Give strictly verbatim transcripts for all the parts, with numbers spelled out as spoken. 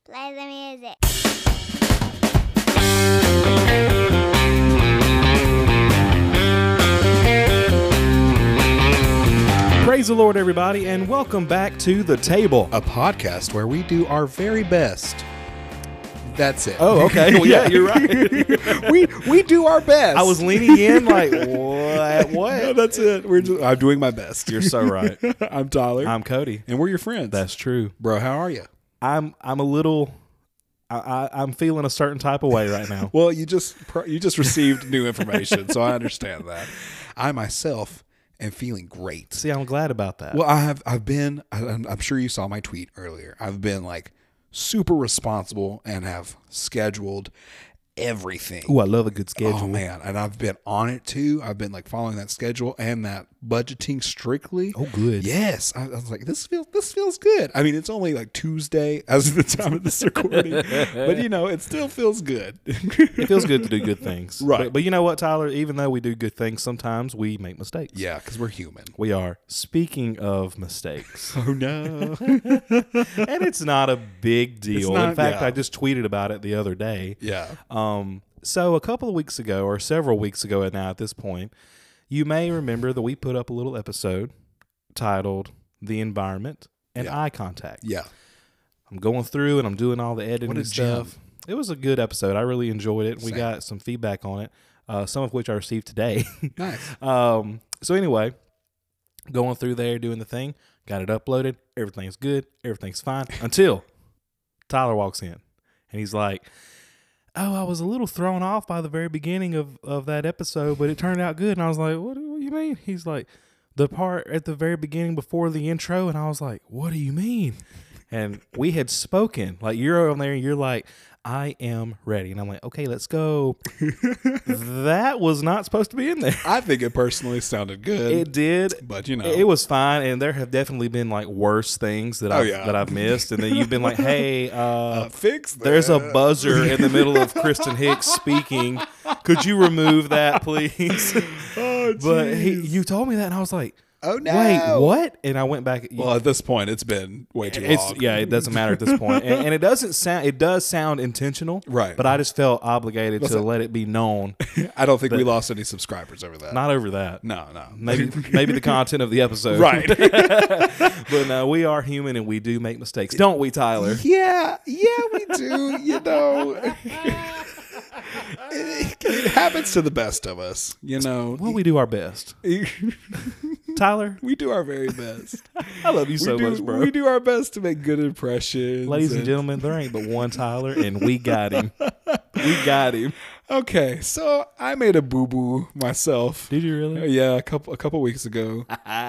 Play the music. Praise the Lord, everybody, and welcome back to The Table. A podcast where we do our very best. That's it. Oh, okay. Well, yeah, you're right. we we do our best. I was leaning in like, what? What? No, that's it. We're just, I'm doing my best. You're so right. I'm Tyler. I'm Cody. And we're your friends. That's true. Bro, how are you? I'm I'm a little, I, I, I'm feeling a certain type of way right now. Well, you just you just received new information, so I understand that. I myself am feeling great. See, I'm glad about that. Well, I have I've been I'm, I'm sure you saw my tweet earlier. I've been like super responsible and have scheduled everything. Ooh, I love a good schedule. Oh man, and I've been on it too. I've been like following that schedule and that budgeting strictly. Oh, good. Yes, I, I was like, this feels this feels good. I mean, it's only like Tuesday as of the time of this recording, but you know, it still feels good. It feels good to do good things, Right. But, but you know what, Tyler? Even though we do good things, sometimes we make mistakes. Yeah, because we're human. We are. Speaking of mistakes, Oh no. and it's not a big deal. not- In fact, yeah. I just tweeted about it the other day. Yeah. Um, so a couple of weeks ago, or several weeks ago now at this point, you may remember that we put up a little episode titled The Environment and Yeah. Eye Contact. Yeah. I'm going through and I'm doing all the editing What a and stuff. gem. It was a good episode. I really enjoyed it. We Same. got some feedback on it, uh, some of which I received today. Nice. um, so anyway, going through there, doing the thing, got it uploaded. Everything's good. Everything's fine until Tyler walks in and he's like, oh, I was a little thrown off by the very beginning of, of that episode, but it turned out good. And I was like, what, what do you mean? He's like, the part at the very beginning before the intro. And I was like, what do you mean? And we had spoken. Like, you're over there and you're like, I am ready. And I'm like, okay, let's go. That was not supposed to be in there. I think it personally sounded good. It did. But you know, It was fine, and there have definitely been like worse things that Oh, I've yeah. that I've missed, and then you've been like, "Hey, uh, uh, fix that. there's a buzzer in the middle of Kristen Hicks speaking. Could you remove that, please?" Oh, But he, jeez. you told me that, and I was like, Oh no. "Wait, what?" And I went back. Well, at this point, it's been way too it's long. yeah, it doesn't matter at this point, and, and it doesn't sound. It does sound intentional, Right. But I just felt obligated to Listen. let it be known. I don't think we lost any subscribers over that. Not over that. no, no. Maybe maybe the content of the episode, Right. But no, we are human and we do make mistakes, don't we, Tyler? Yeah, yeah, we do. You know, it, it happens to the best of us. You know, Well, we do our best, Tyler. we do our very best. I love you so we do, much, bro. We do our best to make good impressions. Ladies and gentlemen, there ain't but one Tyler, and we got him. We got him. Okay, so I made a boo boo myself. Did you really? Yeah, a couple a couple weeks ago.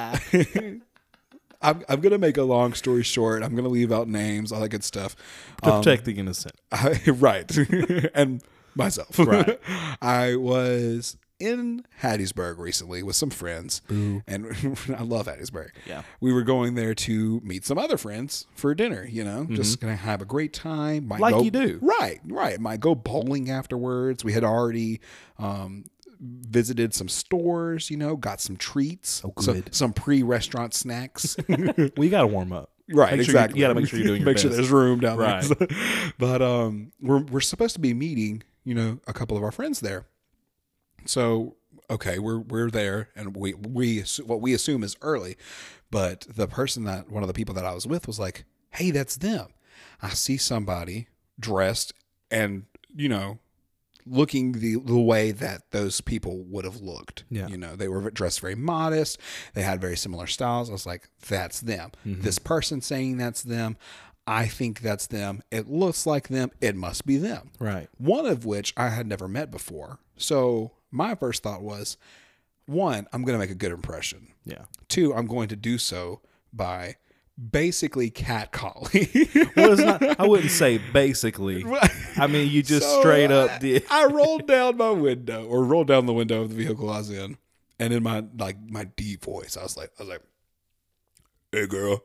I'm I'm gonna make a long story short. I'm gonna leave out names, all that good stuff. Um, Protect the innocent. I, right, and myself. Right. I was in Hattiesburg recently with some friends, Boo. and I love Hattiesburg. Yeah. We were going there to meet some other friends for dinner. You know, just gonna have a great time. Might Like go- you do. Right, right. Might go bowling afterwards. We had already. Um, visited some stores, you know, got some treats, Oh, so- good. some pre-restaurant snacks. Well, you got to warm up. Right, Make sure you- exactly. you gotta make sure you're doing your make sure best. there's room down Right. there. But um, we're we're supposed to be meeting, you know, a couple of our friends there. So okay, we're we're there, and we we assu- what we assume is early, but the person that one of the people that I was with was like, "Hey, that's them." I see somebody dressed and you know. Looking the the way that those people would have looked. Yeah. You know, they were dressed very modest. They had very similar styles. I was like, that's them. Mm-hmm. This person saying that's them. I think that's them. It looks like them. It must be them. Right. One of which I had never met before. So my first thought was, one, I'm going to make a good impression. Yeah. Two, I'm going to do so by basically catcalling. Well, it's not. I wouldn't say basically. I mean, you just So, straight uh, up did. I rolled down my window, or rolled down the window of the vehicle I was in, and in my like my deep voice, I was like, I was like, "Hey, girl."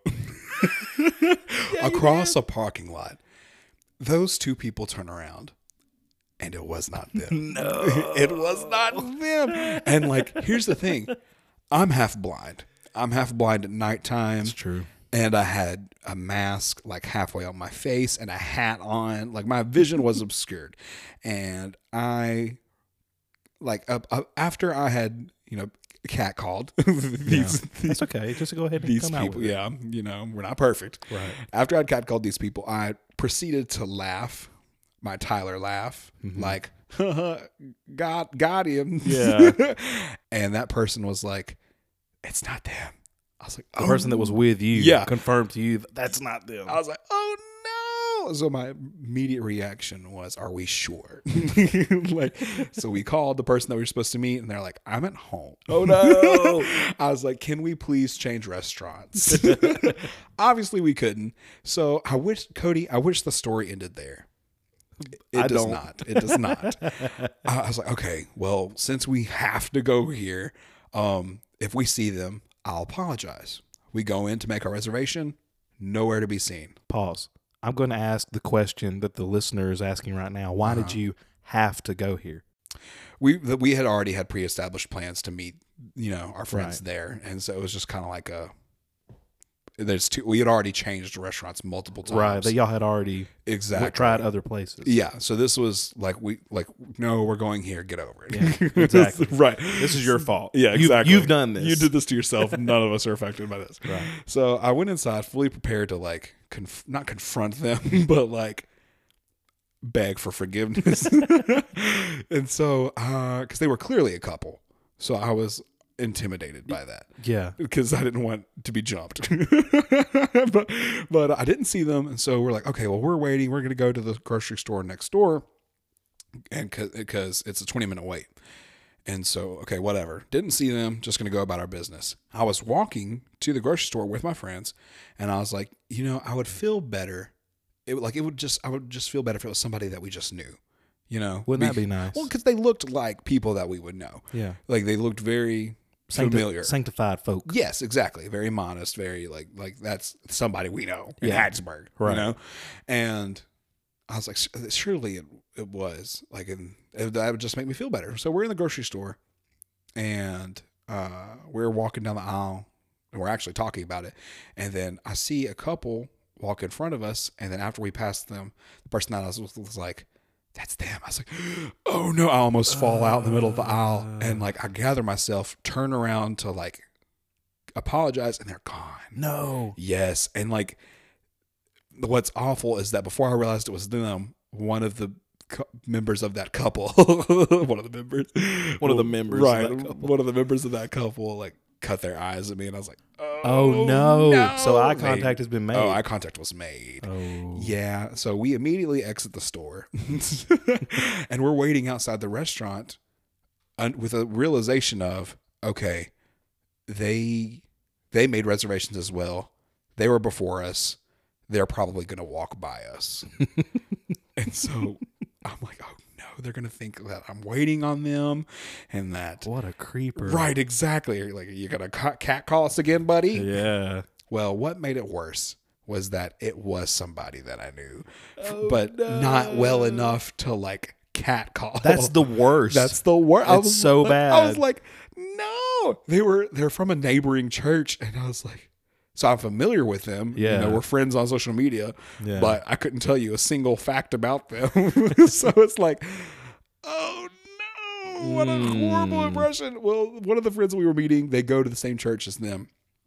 Across a parking lot, those two people turn around, and it was not them. No. It was not them. And like, here's the thing, I'm half blind. I'm half blind at nighttime. That's true. and I had a mask like halfway on my face and a hat on. Like my vision was obscured. And I, like, uh, uh, after I had, you know, catcalled these, Yeah. That's okay. Just go ahead and these come out people. with it. Yeah, you know, we're not perfect. Right. After I'd catcalled these people, I proceeded to laugh, my Tyler laugh, Mm-hmm. like, got, got him. Yeah. And that person was like, it's not them. I was like, The oh, person that was with you Yeah. confirmed to you that that's not them. I was like, oh no. So my immediate reaction was, are we sure? Like, so we called the person that we were supposed to meet and they're like, I'm at home. Oh no. I was like, can we please change restaurants? Obviously we couldn't. So I wish, Cody, I wish the story ended there. It I does don't. not. It does not. I was like, okay, well, since we have to go here, um, if we see them, I'll apologize. We go in to make our reservation, nowhere to be seen. Pause. I'm going to ask the question that the listener is asking right now. Why Uh-huh. did you have to go here? We that we had already had pre-established plans to meet, you know, our friends Right. there, and so it was just kind of like a. There's two. We had already changed restaurants multiple times. Right. That y'all had already exactly tried other places. Yeah. So this was like we like no, we're going here. Get over it. Yeah, exactly. Right. This is your fault. Yeah, You've- exactly. You've, done this. You did this to yourself. None of us are affected by this. Right. So I went inside fully prepared to like conf- not confront them, but like beg for forgiveness. And so, uh, because they were clearly a couple, so I was intimidated by that Yeah. because I didn't want to be jumped. but but I didn't see them, and so we're like, okay, well, we're waiting. We're gonna go to the grocery store next door, and because it's a twenty minute wait. And so, okay, whatever. Didn't see them. Just going to go about our business. I was walking to the grocery store with my friends, and I was like, you know, I would feel better. It would, like it would just, I would just feel better if it was somebody that we just knew. You know, Wouldn't that Be- be nice? Well, because they looked like people that we would know. Yeah. Like they looked very Sancti- familiar. Sanctified folk. Yes, exactly. Very modest. Very like like that's somebody we know in Yeah. Hattiesburg. Right. You know, and I was like, surely it, it was like, and that would just make me feel better. So we're in the grocery store, and uh, we're walking down the aisle, and we're actually talking about it. And then I see a couple walk in front of us, and then after we passed them, the person that I was with was like, "That's them." I was like, "Oh no!" I almost fall out in the middle of the aisle, and like I gather myself, turn around to like apologize, and they're gone. No. Yes, and like what's awful is that before I realized it was them, one of the cu- members of that couple, one of the members, One of the members of right? that couple. One of the members of that couple, like cut their eyes at me, and I was like, "Oh, Oh, no. So eye Made- contact has been made. Oh, eye contact was made. Oh. Yeah, so we immediately exit the store, and we're waiting outside the restaurant, un- with a realization of, okay, they they made reservations as well. They were before us. They're probably going to walk by us. And so I'm like, oh no, they're going to think that I'm waiting on them and that. What a creeper. Right, exactly. You're like, you going to cat call us again, buddy? Yeah. Well, what made it worse was that it was somebody that I knew, Oh, but no. not well enough to like cat call. That's the worst. That's the worst. It's so bad. I was like, no, they were, they're from a neighboring church. And I was like, so I'm familiar with them. Yeah. You know, we're friends on social media, Yeah. but I couldn't tell you a single fact about them. So it's like, oh no, what a horrible Mm. impression. Well, one of the friends we were meeting, they go to the same church as them.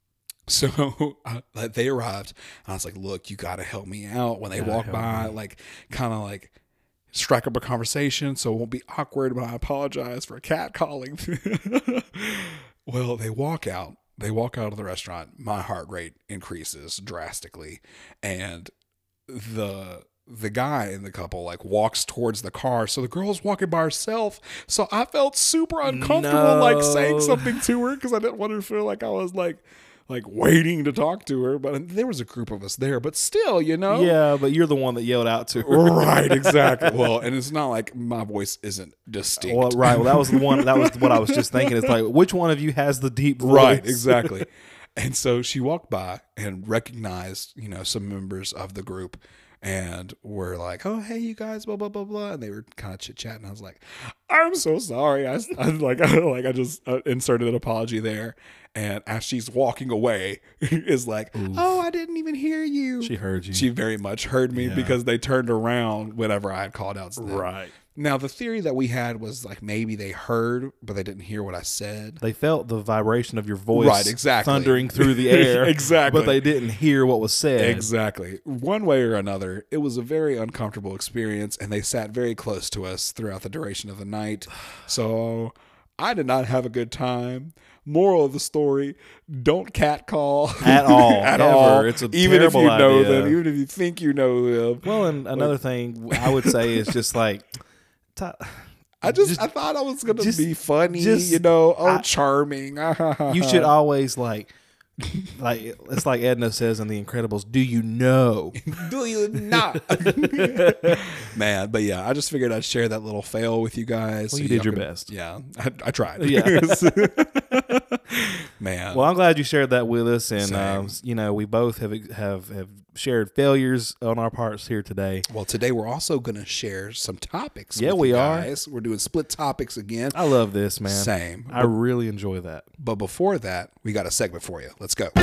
So uh, like, they arrived, and I was like, look, you got to help me out when they Gotta walk help by, me. like kind of like strike up a conversation so it won't be awkward, but I apologize for cat calling. Well, they walk out. They walk out of the restaurant. My heart rate increases drastically, and the the guy in the couple like walks towards the car. So the girl's walking by herself. So I felt super uncomfortable, like saying No. something to her because I didn't want her to feel like I was like like waiting to talk to her. But there was a group of us there. But still, you know. Yeah, but you're the one that yelled out to her. Right, exactly. Well, and it's not like my voice isn't distinct. Well, right. Well, that was the one. That was what I was just thinking. It's like, which one of you has the deep voice? Right, exactly. And so she walked by and recognized, you know, some members of the group. and we're like, oh, hey, you guys, blah, blah, blah, blah. And they were kind of chit chatting. I was like, I'm so sorry. I, I like, I, like, I just uh, inserted an apology there. And as she's walking away, is like, Oof. oh, I didn't even hear you. She heard you. She very much heard me yeah. because they turned around whenever I had called out to them. Right. Now, the theory that we had was like maybe they heard, but they didn't hear what I said. They felt the vibration of your voice right, exactly. thundering through the air. exactly. But they didn't hear what was said. Exactly. One way or another, it was a very uncomfortable experience, and they sat very close to us throughout the duration of the night. So I did not have a good time. Moral of the story, don't catcall. At all. At ever. all. It's a even if terrible you know idea. them, even if you think you know them. Well, and another thing I would say is just like, t- I just, just I thought I was going to just- be funny, just- you know, oh, I- charming. you should always like, like it's like Edna says in The Incredibles, do you know? Do you not? Man, but yeah, I just figured I'd share that little fail with you guys. Well, so you did y'all your can- best. Yeah, I, I tried. Yeah. Man. Well, I'm glad you shared that with us, and Same. um, you know, we both have have have shared failures on our parts here today. Well, today we're also going to share some topics. Yeah, with we you are. guys. We're doing split topics again. I love this, man. Same. I really enjoy that. But before that, we got a segment for you. Let's go.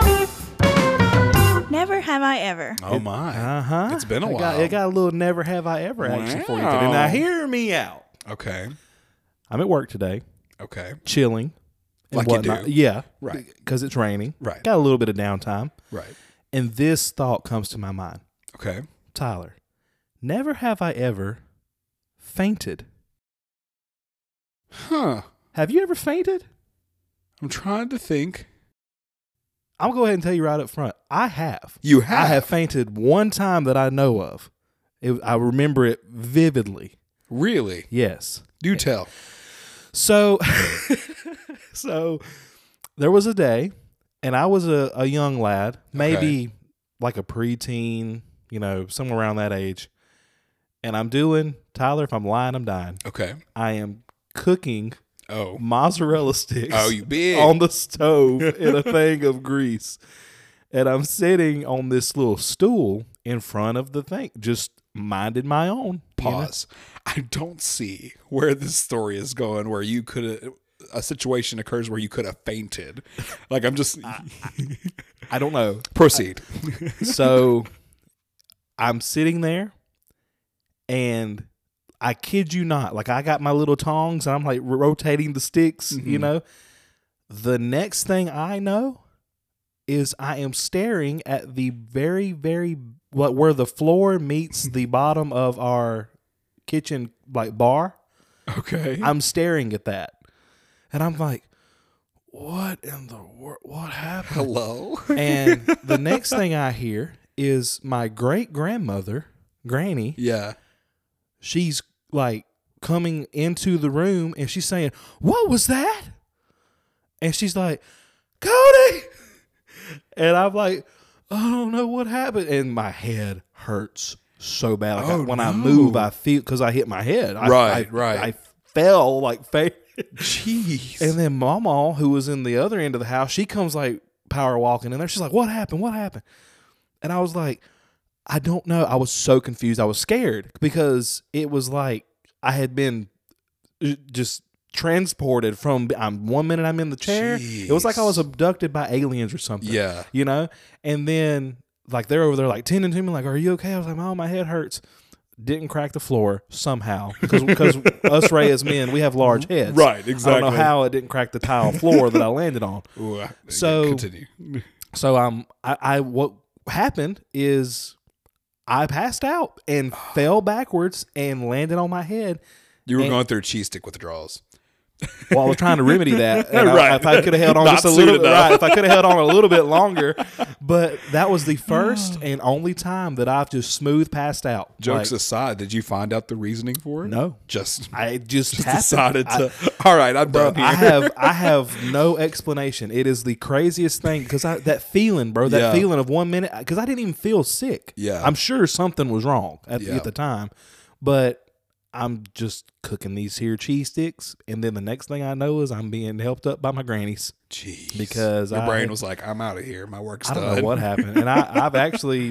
Never have I ever. Oh my! Uh huh. It's been a I while. Got, I got a little never have I ever action for you today. Wow. Now, hear me out. Okay. I'm at work today, Okay. chilling. and Like you whatnot. do. Yeah. Right. Because it's raining. Right. Got a little bit of downtime. Right. And this thought comes to my mind. Okay. Tyler, never have I ever fainted. Huh. Have you ever fainted? I'm trying to think. I'm going to go ahead and tell you right up front. I have. You have. I have fainted one time that I know of. It, I remember it vividly. Really? Yes. Do tell. So, so there was a day, and I was a, a young lad, maybe Okay. like a preteen, you know, somewhere around that age. And I'm doing, Tyler, if I'm lying, I'm dying. Okay. I am cooking Oh. mozzarella sticks Oh, you big. on the stove in a thing of grease. And I'm sitting on this little stool in front of the thing, just minding my own. you know? Pause. I don't see where this story is going, where you could have, a situation occurs where you could have fainted. Like, I'm just, I don't know. proceed. So I'm sitting there, and I kid you not, like I got my little tongs and I'm like rotating the sticks, Mm-hmm. you know. The next thing I know is I am staring at the very, very, what where the floor meets the bottom of our kitchen like bar. Okay. I'm staring at that, and I'm like, "What in the world? What happened?" Hello? And the next thing I hear is my great grandmother, Granny. Yeah. She's like coming into the room, and she's saying, "What was that?" And she's like, "Cody," and I'm like, "I don't know what happened," and my head hurts so bad. Like Oh, I, when no. I move, I feel because I hit my head. I, Right, I, right. I fell like face. Jeez. And then Mama, who was in the other end of the house, she comes like power walking in there. She's like, "What happened? What happened?" And I was like, "I don't know." I was so confused. I was scared because it was like I had been uh, just transported from I'm one minute I'm in the chair. It was like I was Jeez. abducted by aliens or something. Yeah. You know? And then like they're over there like tending to me like, "Are you okay?" I was like, "Oh, my head hurts." Didn't crack the floor somehow because us Ray as men, we have large heads. Right, I don't exactly. know how it didn't crack the tile floor that I landed on. Ooh, I- So- continue. So um, I, I what happened is I passed out and fell backwards and landed on my head. You were And- going through a cheese stick withdrawals. While I was trying to remedy that, and I- Right. if I could have held on Not just a soon little, enough. right? If I could have held on a little bit longer, but that was the first and only time that I've just smooth passed out. Jokes Like, aside, did you find out the reasoning for it? No. Just, I just, just happened. decided I- to. all right, I'm Bro, done here. I have I have no explanation. It is the craziest thing because I that feeling, bro, that Yeah. feeling of one minute because I didn't even feel sick. Yeah. I'm sure something was wrong at, Yeah. at the time, but I'm just cooking these here cheese sticks, and then the next thing I know is I'm being helped up by my grannies. Jeez. Because your I- brain was like, I'm out of here. My work's I don't done. know what happened, and I, I've actually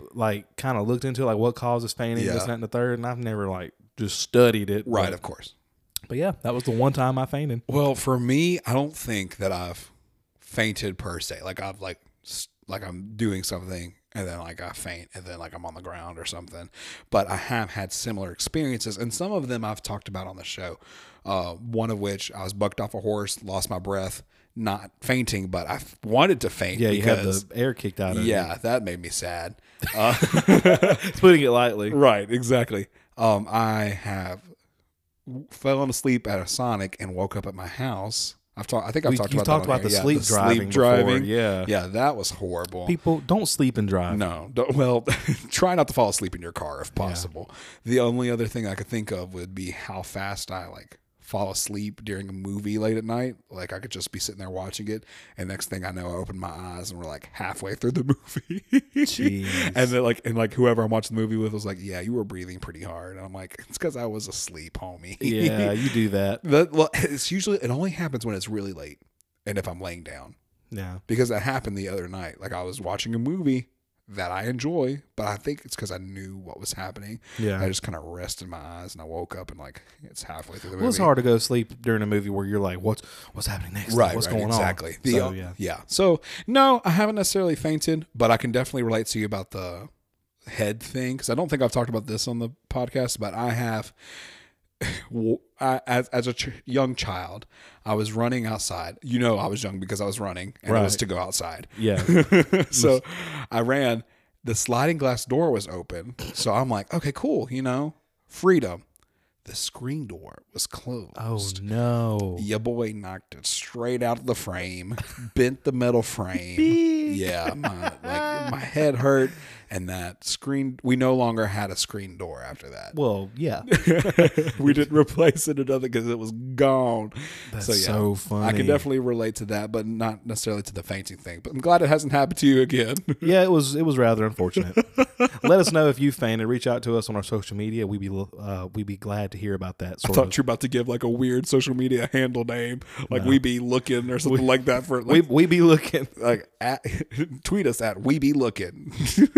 like kind of looked into like what causes fainting, Yeah. this, that, and the third, and I've never like just studied it. Right, but, of course. but yeah, that was the one time I fainted. Well, for me, I don't think that I've fainted per se. Like I've like s- like I'm doing something and then like I faint and then like I'm on the ground or something. But I have had similar experiences, and some of them I've talked about on the show. Uh, one of which I was bucked off a horse, lost my breath, not fainting, but I f- wanted to faint. Yeah, you had because, the air kicked out of you. yeah, that made me sad. Uh, Putting it lightly. right, exactly. Um, I have fallen asleep at a Sonic and woke up at my house. I've talked. I think I've We- talked you've about talked that on about the here. sleep driving before, yeah. yeah, that was horrible. People don't sleep and drive. No, don't, well, try not to fall asleep in your car if possible. The only other thing I could think of would be how fast I like fall asleep during a movie late at night. Like I could just be sitting there watching it, and next thing I know, I open my eyes and we're like halfway through the movie. Jeez. And then like and like whoever I'm watching the movie with was like, "Yeah, you were breathing pretty hard." And I'm like, "It's because I was asleep, homie." Yeah, you do that. That, well, it's usually it only happens when it's really late, and if I'm laying down, Yeah. because that happened the other night. Like I was watching a movie that I enjoy, but I think it's because I knew what was happening. Yeah. I just kind of rested my eyes and I woke up and like it's halfway through the movie. Well, it's hard to go to sleep during a movie where you're like, what's what's happening next? Right, What's right, going exactly. on? The, So, uh, yeah. yeah. So no, I haven't necessarily fainted, but I can definitely relate to you about the head thing because I don't think I've talked about this on the podcast, but I have. I, as as a ch- young child, I was running outside. You know, I was young because I was running, and it was Right. to go outside. Yeah. So I ran. The sliding glass door was open, so I'm like, okay, cool. You know, freedom. The screen door was closed. Oh, no. Your boy knocked it straight out of the frame, bent the metal frame. Beep. Yeah, my, like, my head hurt, and that screen. We no longer had a screen door after that. Well, yeah. We didn't replace it another because it was gone. That's so, yeah, so funny. I can definitely relate to that, but not necessarily to the fainting thing. But I'm glad it hasn't happened to you again. Yeah, it was it was rather unfortunate. Let us know if you fainted. Reach out to us on our social media. We'd be uh, we'd be glad to hear about that. I Sort thought of. you were about to give like a weird social media handle name, like we be looking or something like that for we like, we be looking. like at, tweet us at we be looking.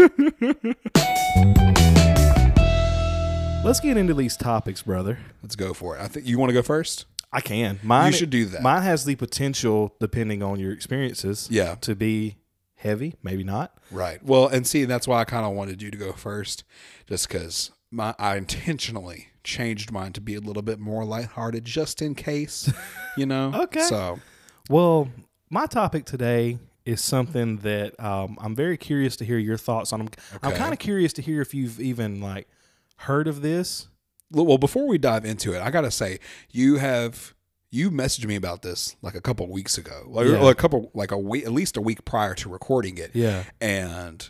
Let's get into these topics, brother. Let's go for it. I think you want to go first. I can. Mine You should do that. Mine has the potential, depending on your experiences, Yeah. to be heavy. Maybe not. Right. Well, and see, that's why I kind of wanted you to go first, just because my I intentionally changed mine to be a little bit more lighthearted, just in case, you know. Okay. So Well, my topic today is something that um, I'm very curious to hear your thoughts on. I'm, I'm Okay. kind of curious to hear if you've even like heard of this. well, before we dive into it, I gotta say you have you messaged me about this like a couple weeks ago, like Yeah. or a couple like a week, at least a week prior to recording it. Yeah. And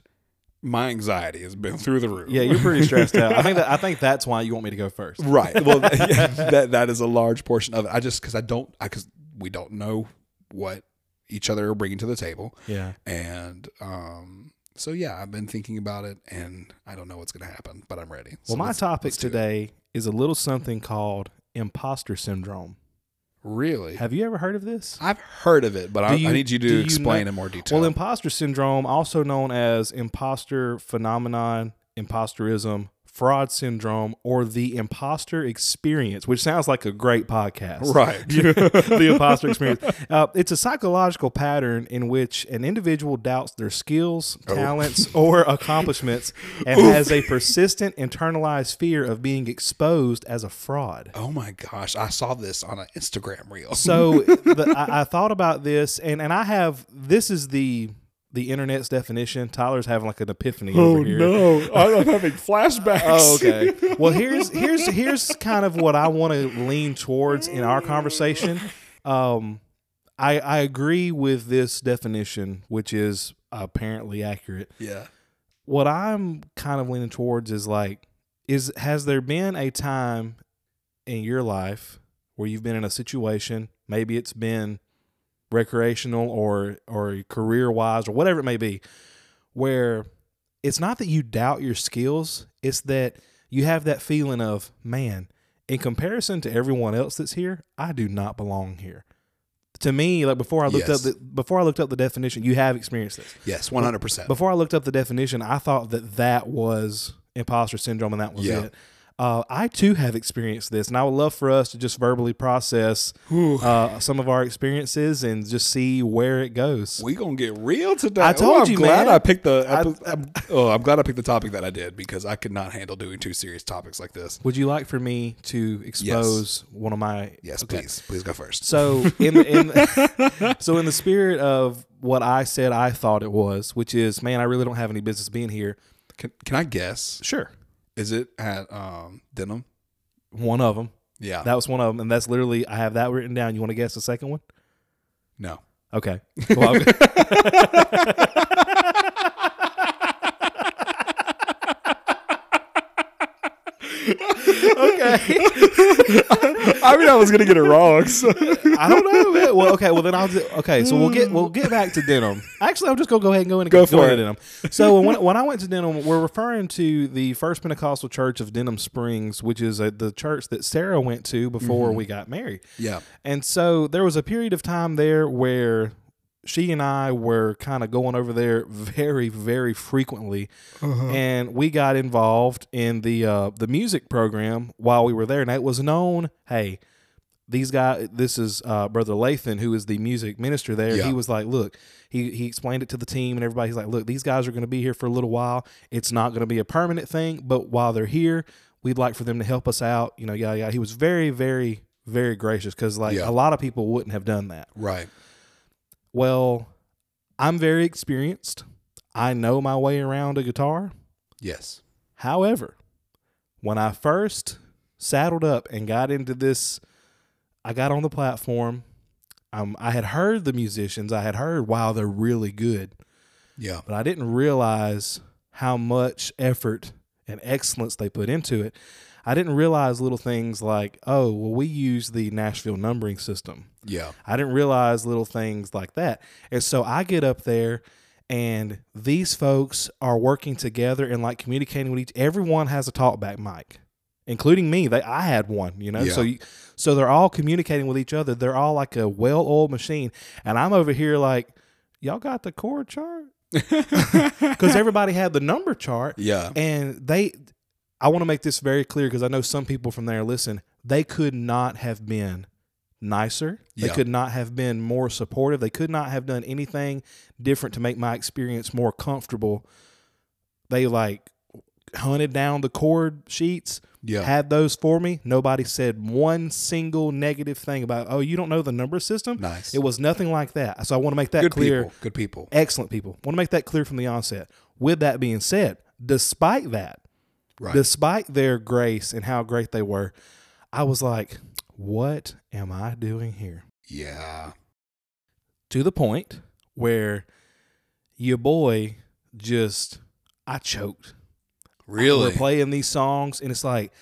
my anxiety has been through the roof. Yeah, you're pretty stressed out. I think that I think that's why you want me to go first. Right. Well, yeah, that that is a large portion of it. I just because I don't, I because we don't know what each other are bringing to the table, Yeah. and um, so yeah, I've been thinking about it, and I don't know what's going to happen, but I'm ready. So Well, my let's- topic let's do it. today is a little something called imposter syndrome. Really, Have you ever heard of this? I've heard of it, but I, Do you- I need you do to you explain know- in more detail. Well, imposter syndrome, also known as imposter phenomenon, imposterism, fraud syndrome, or the imposter experience, which sounds like a great podcast. Right. The imposter experience. Uh, it's a psychological pattern in which an individual doubts their skills, Oh. talents, or accomplishments and has a persistent internalized fear of being exposed as a fraud. Oh my gosh, I saw this on an Instagram reel. So the, I, I thought about this, and, and I have this is the the internet's definition. Tyler's having like an epiphany over here. Oh, I'm having flashbacks. Oh, okay. Well, here's here's here's kind of what I want to lean towards in our conversation. Um, I I agree with this definition, which is apparently accurate. Yeah. What I'm kind of leaning towards is like, is has there been a time in your life where you've been in a situation, maybe it's been recreational or or career wise or whatever it may be, where it's not that you doubt your skills, it's that you have that feeling of, man, in comparison to everyone else that's here, I do not belong here. to me, like before I looked Yes. up the before I looked up the definition, you have experienced this. Yes, one hundred percent. Before I looked up the definition, I thought that that was imposter syndrome and that was Yeah. it. Uh, I too have experienced this, and I would love for us to just verbally process uh, some of our experiences and just see where it goes. We gonna get real today. I told oh, I'm you, glad man. I picked the. I- epi- I'm, oh, I'm glad I picked the topic that I did because I could not handle doing two serious topics like this. Would you like for me to expose one of my? Yes, Okay. please, please go first. So in the, in the, so in the spirit of what I said, I thought it was, which is, man, I really don't have any business being here. Can, can I guess? Sure, Is it at um, Denim? one of them. Yeah. That was one of them, and that's literally I have that written down. You want to guess the second one? no. Okay. Well, I'll- okay. I mean, I was gonna get it wrong. So. I don't know. Man. Well, okay. Well, then I'll. Do, okay. So we'll get we'll get back to Denim. Actually, I'm just gonna go ahead and go in and Go for into it. Denim. So when when I went to Denim, we're referring to the First Pentecostal Church of Denham Springs, which is a, the church that Sarah went to before Mm-hmm. we got married. Yeah. And so there was a period of time there where she and I were kind of going over there very, very frequently, and we got involved in the uh, the music program while we were there. And it was known, hey, these guys. This is uh, Brother Lathan, who is the music minister there. Yeah. He was like, look, he he explained it to the team and everybody. He's like, look, these guys are going to be here for a little while. It's not going to be a permanent thing, but while they're here, we'd like for them to help us out. You know, yeah, yeah. He was very, very, very gracious because like Yeah. a lot of people wouldn't have done that. Right. Well, I'm very experienced. I know my way around a guitar. Yes. However, when I first saddled up and got into this, I got on the platform. Um, I had heard the musicians. I had heard, wow, they're really good. Yeah. But I didn't realize how much effort and excellence they put into it. I didn't realize little things like, oh, well, we use the Nashville numbering system. Yeah. I didn't realize little things like that. And so I get up there and these folks are working together and like communicating with each. Everyone has a talkback mic, including me. They, I had one, you know, Yeah. so, you, so they're all communicating with each other. They're all like a well-oiled machine. And I'm over here like, y'all got the chord chart? Because everybody had the number chart. Yeah. And they, I want to make this very clear because I know some people from there listen. They could not have been nicer. They Yeah. could not have been more supportive. They could not have done anything different to make my experience more comfortable. They like hunted down the chord sheets, Yeah. had those for me. Nobody said one single negative thing about, oh, you don't know the number system? Nice. It was nothing like that. So I want to make that Good clear. people. Good people. Excellent people. Want to make that clear from the onset. With that being said, despite that, Right. despite their grace and how great they were, I was like, what am I doing here? Yeah. To the point where your boy just, I choked. Really? We're playing these songs, and it's like,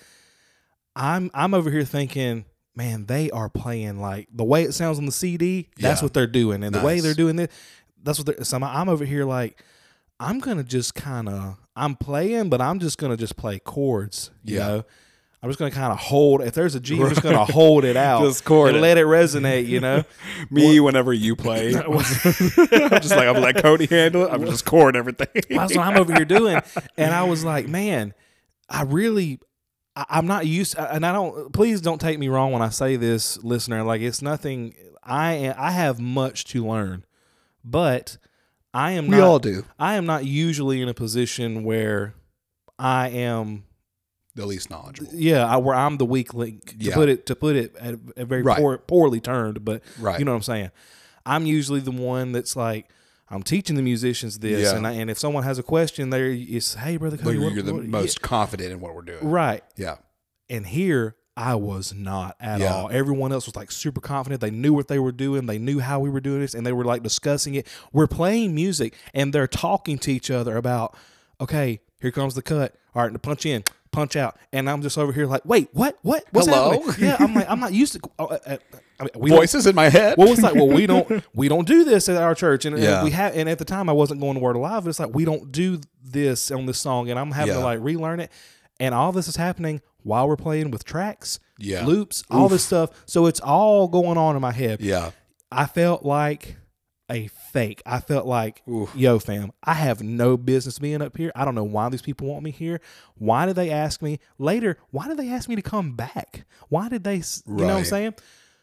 I'm I'm over here thinking, man, they are playing like the way it sounds on the C D, that's Yeah. what they're doing. And the way Nice. they're doing it, that's what they're, so I'm, I'm over here like, I'm going to just kind of, I'm playing, but I'm just going to just play chords, you Yeah. know? I'm just going to kind of hold, if there's a G, I'm just going to hold it out. Just chord and it. let it resonate, you know? Me, whenever you play, I'm just like, I'm like, Cody handle it. I'm just chord everything. That's what I'm over here doing. And I was like, man, I really, I, I'm not used, and I don't, please don't take me wrong when I say this, listener. Like, it's nothing, I am, I have much to learn, but I am We not, all do. I am not usually in a position where I am, The least knowledgeable. yeah, I, where I'm the weak link, to Yeah. put it, to put it at a very Right. poor, poorly turned, but Right. you know what I'm saying? I'm usually the one that's like, I'm teaching the musicians this, Yeah. and I, and if someone has a question, there it's, hey, brother But Cody, you're, what, you're the what- most confident in what we're doing. yeah, right. Yeah. And here I was not at Yeah. all. Everyone else was like super confident. They knew what they were doing. They knew how we were doing this, and they were like discussing it. We're playing music, and they're talking to each other about, okay, here comes the cut. All right, to punch in, punch out, and I'm just over here like, wait, what, what, what's Hello? happening? Yeah, I'm like, I'm not used to. Uh, uh, I mean, we don't- Voices in my head. well, it's like, well, we don't we don't do this at our church, and, and Yeah. we have. And at the time, I wasn't going to Word Alive. But it's like we don't do this on this song, and I'm having to Yeah. like relearn it. And all this is happening while we're playing with tracks, Yeah. loops, all this stuff. So it's all going on in my head. Yeah. I felt like a fake. I felt like, Oof. yo, fam, I have no business being up here. I don't know why these people want me here. Why did they ask me later? Why did they ask me to come back? Why did they, you know what I'm Right. saying?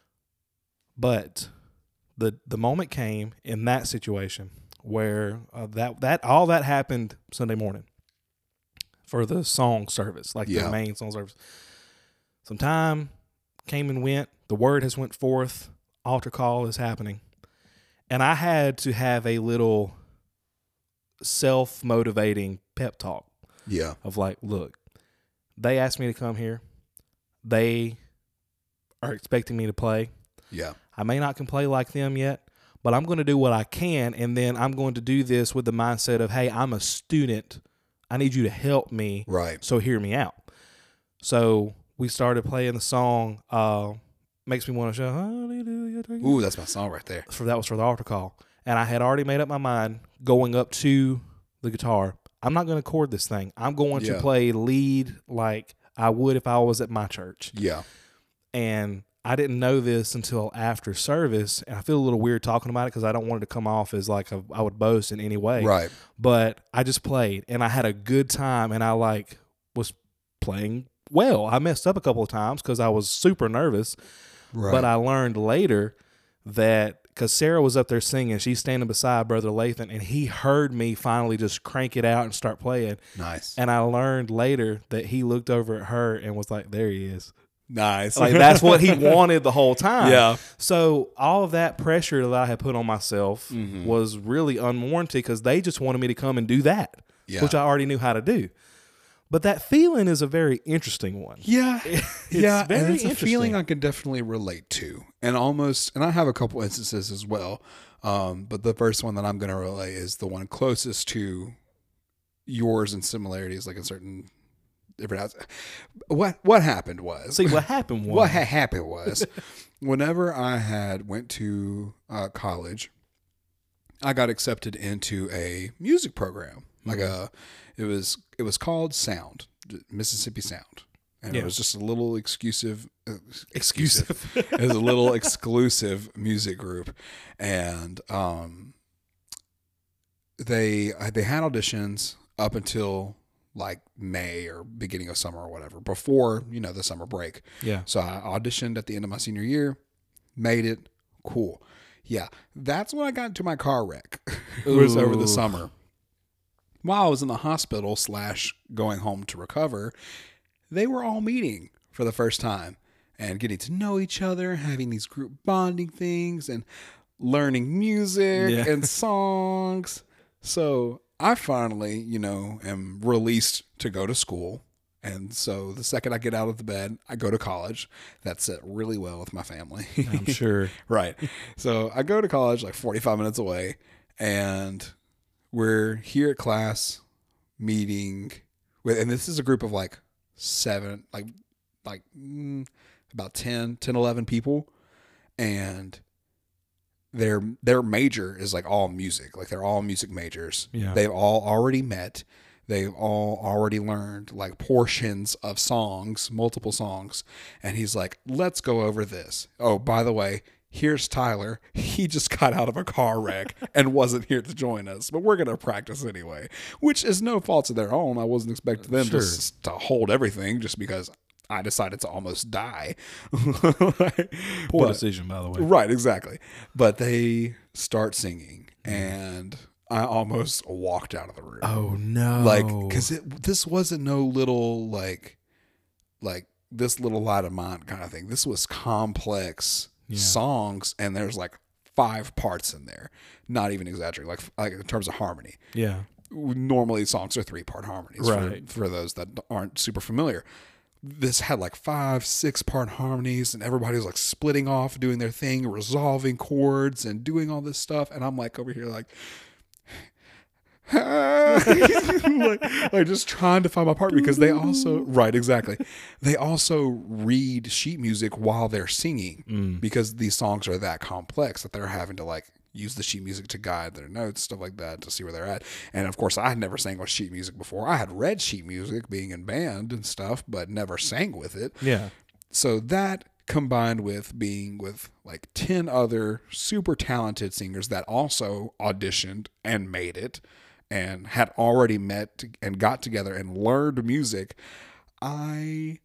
But the the moment came in that situation where uh, that that all that happened Sunday morning for the song service, like Yeah. the main song service. Some time came and went. The word has went forth. Altar call is happening. And I had to have a little self-motivating pep talk Yeah. of like, look, they asked me to come here. They are expecting me to play. Yeah. I may not can play like them yet, but I'm going to do what I can. And then I'm going to do this with the mindset of, hey, I'm a student. I need you to help me. Right. So hear me out. So we started playing the song, uh, Makes Me Want to Shout Hallelujah. Ooh, that's my song right there. For that was for the altar call. And I had already made up my mind going up to the guitar. I'm not going to chord this thing. I'm going Yeah. to play lead like I would if I was at my church. Yeah. And I didn't know this until after service. And I feel a little weird talking about it because I don't want it to come off as like a, I would boast in any way. Right. But I just played and I had a good time and I like was playing well. I messed up a couple of times because I was super nervous. Right. But I learned later that because Sarah was up there singing, she's standing beside Brother Lathan, and he heard me finally just crank it out and start playing. Nice. And I learned later that he looked over at her and was like, there he is. Nice. Like that's what he wanted the whole time. Yeah. So all of that pressure that I had put on myself Mhm. was really unwarranted because they just wanted me to come and do that, Yeah. which I already knew how to do. But that feeling is a very interesting one. Yeah. It's yeah. very And it's a interesting. feeling I can definitely relate to. And almost, and I have a couple instances as well. Um, but the first one that I'm going to relay is the one closest to yours in similarities, like in certain different houses. What, what happened was, See, what happened was. what ha- happened was whenever I had went to uh, college, I got accepted into a music program. Like a, it was it was called Sound, Mississippi Sound, and Yeah. it was just a little exclusive, uh, Exclusive. it was a little exclusive music group, and um, they they had auditions up until like May or beginning of summer or whatever, before you know the summer break. Yeah. So I auditioned at the end of my senior year, made it, cool. Yeah, that's when I got into my car wreck. It was over Ooh. the summer. While I was in the hospital slash going home to recover, they were all meeting for the first time and getting to know each other, having these group bonding things and learning music Yeah. and songs. So I finally, you know, am released to go to school. And so the second I get out of the bed, I go to college. That set really well with my family. I'm sure. Right. So I go to college like forty-five minutes away, and we're here at class meeting with, and this is a group of like seven, like, like mm, about ten, ten, eleven people. And their, their major is like all music. Like they're all music majors. Yeah. They've all already met. They've all already learned like portions of songs, multiple songs. And he's like, let's go over this. Oh, by the way, here's Tyler. He just got out of a car wreck and wasn't here to join us, but we're going to practice anyway, which is no fault of their own. I wasn't expecting them Sure. just to hold everything just because I decided to almost die. Poor But- decision, by the way. Right, exactly. But they start singing, and I almost walked out of the room. Oh no! Like, because this wasn't no little like, like this little light of mine kind of thing. This was complex Yeah. songs, and there's like five parts in there. Not even exaggerating. Like, like in terms of harmony. yeah, Normally, songs are three part harmonies. Right. For, for those that aren't super familiar. This had like five, six part harmonies, and everybody was like splitting off, doing their thing, resolving chords, and doing all this stuff. And I'm like over here, like, like, like just trying to find my part because they also, right, exactly. They also read sheet music while they're singing Mm. because these songs are that complex that they're having to like use the sheet music to guide their notes, stuff like that, to see where they're at. And of course, I had never sang with sheet music before. I had read sheet music being in band and stuff, but never sang with it. yeah. So that combined with being with like ten other super talented singers that also auditioned and made it and had already met and got together and learned music, I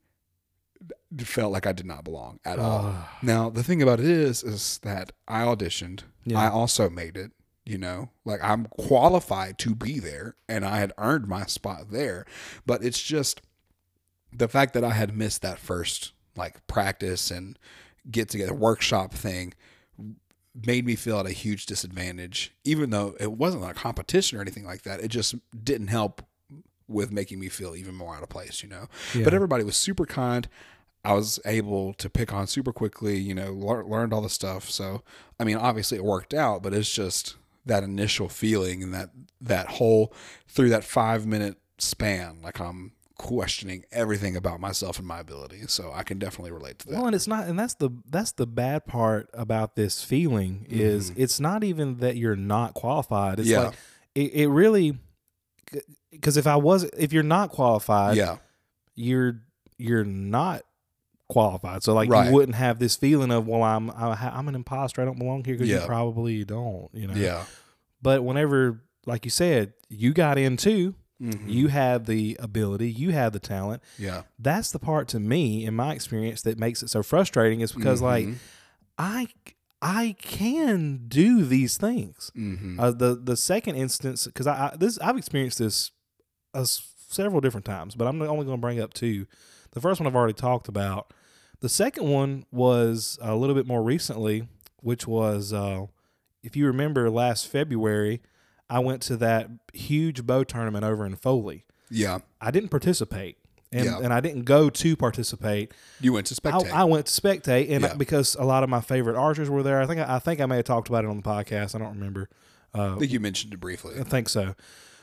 felt like I did not belong at all. Uh, Now, the thing about it is, is that I auditioned. Yeah. I also made it, you know, like I'm qualified to be there and I had earned my spot there. But it's just the fact that I had missed that first like practice and get together workshop thing made me feel at a huge disadvantage, even though it wasn't a competition or anything like that. It just didn't help with making me feel even more out of place, you know. Yeah. But everybody was super kind. I was able to pick on super quickly, you know, lear- learned all the stuff. So, I mean, obviously it worked out, but it's just that initial feeling and that, that whole, through that five minute span, like I'm questioning everything about myself and my ability. So I can definitely relate to that. Well, and it's not, and that's the that's the bad part about this feeling is Mm-hmm. it's not even that you're not qualified. It's Yeah. like it, it really, because if I was, if you're not qualified, Yeah. you're you're not qualified. So like Right. you wouldn't have this feeling of, well, I'm I, I'm an imposter. I don't belong here because Yeah. you probably don't. You know. Yeah. But whenever, like you said, you got in too. Mhm. You had the ability, you had the talent. Yeah. That's the part to me, in my experience, that makes it so frustrating. Is because like Mhm. I I can do these things. Mhm. Uh, the the second instance, because I, I this I've experienced this uh, s- several different times, but I'm only going to bring up two. The first one I've already talked about. The second one was a little bit more recently, which was uh, if you remember last February, I went to that huge bow tournament over in Foley. Yeah. I didn't participate, and Yeah. and I didn't go to participate. You went to spectate. I, I went to spectate, and Yeah. because a lot of my favorite archers were there. I think I, I think I may have talked about it on the podcast. I don't remember. Uh, I think you mentioned it briefly. I think so.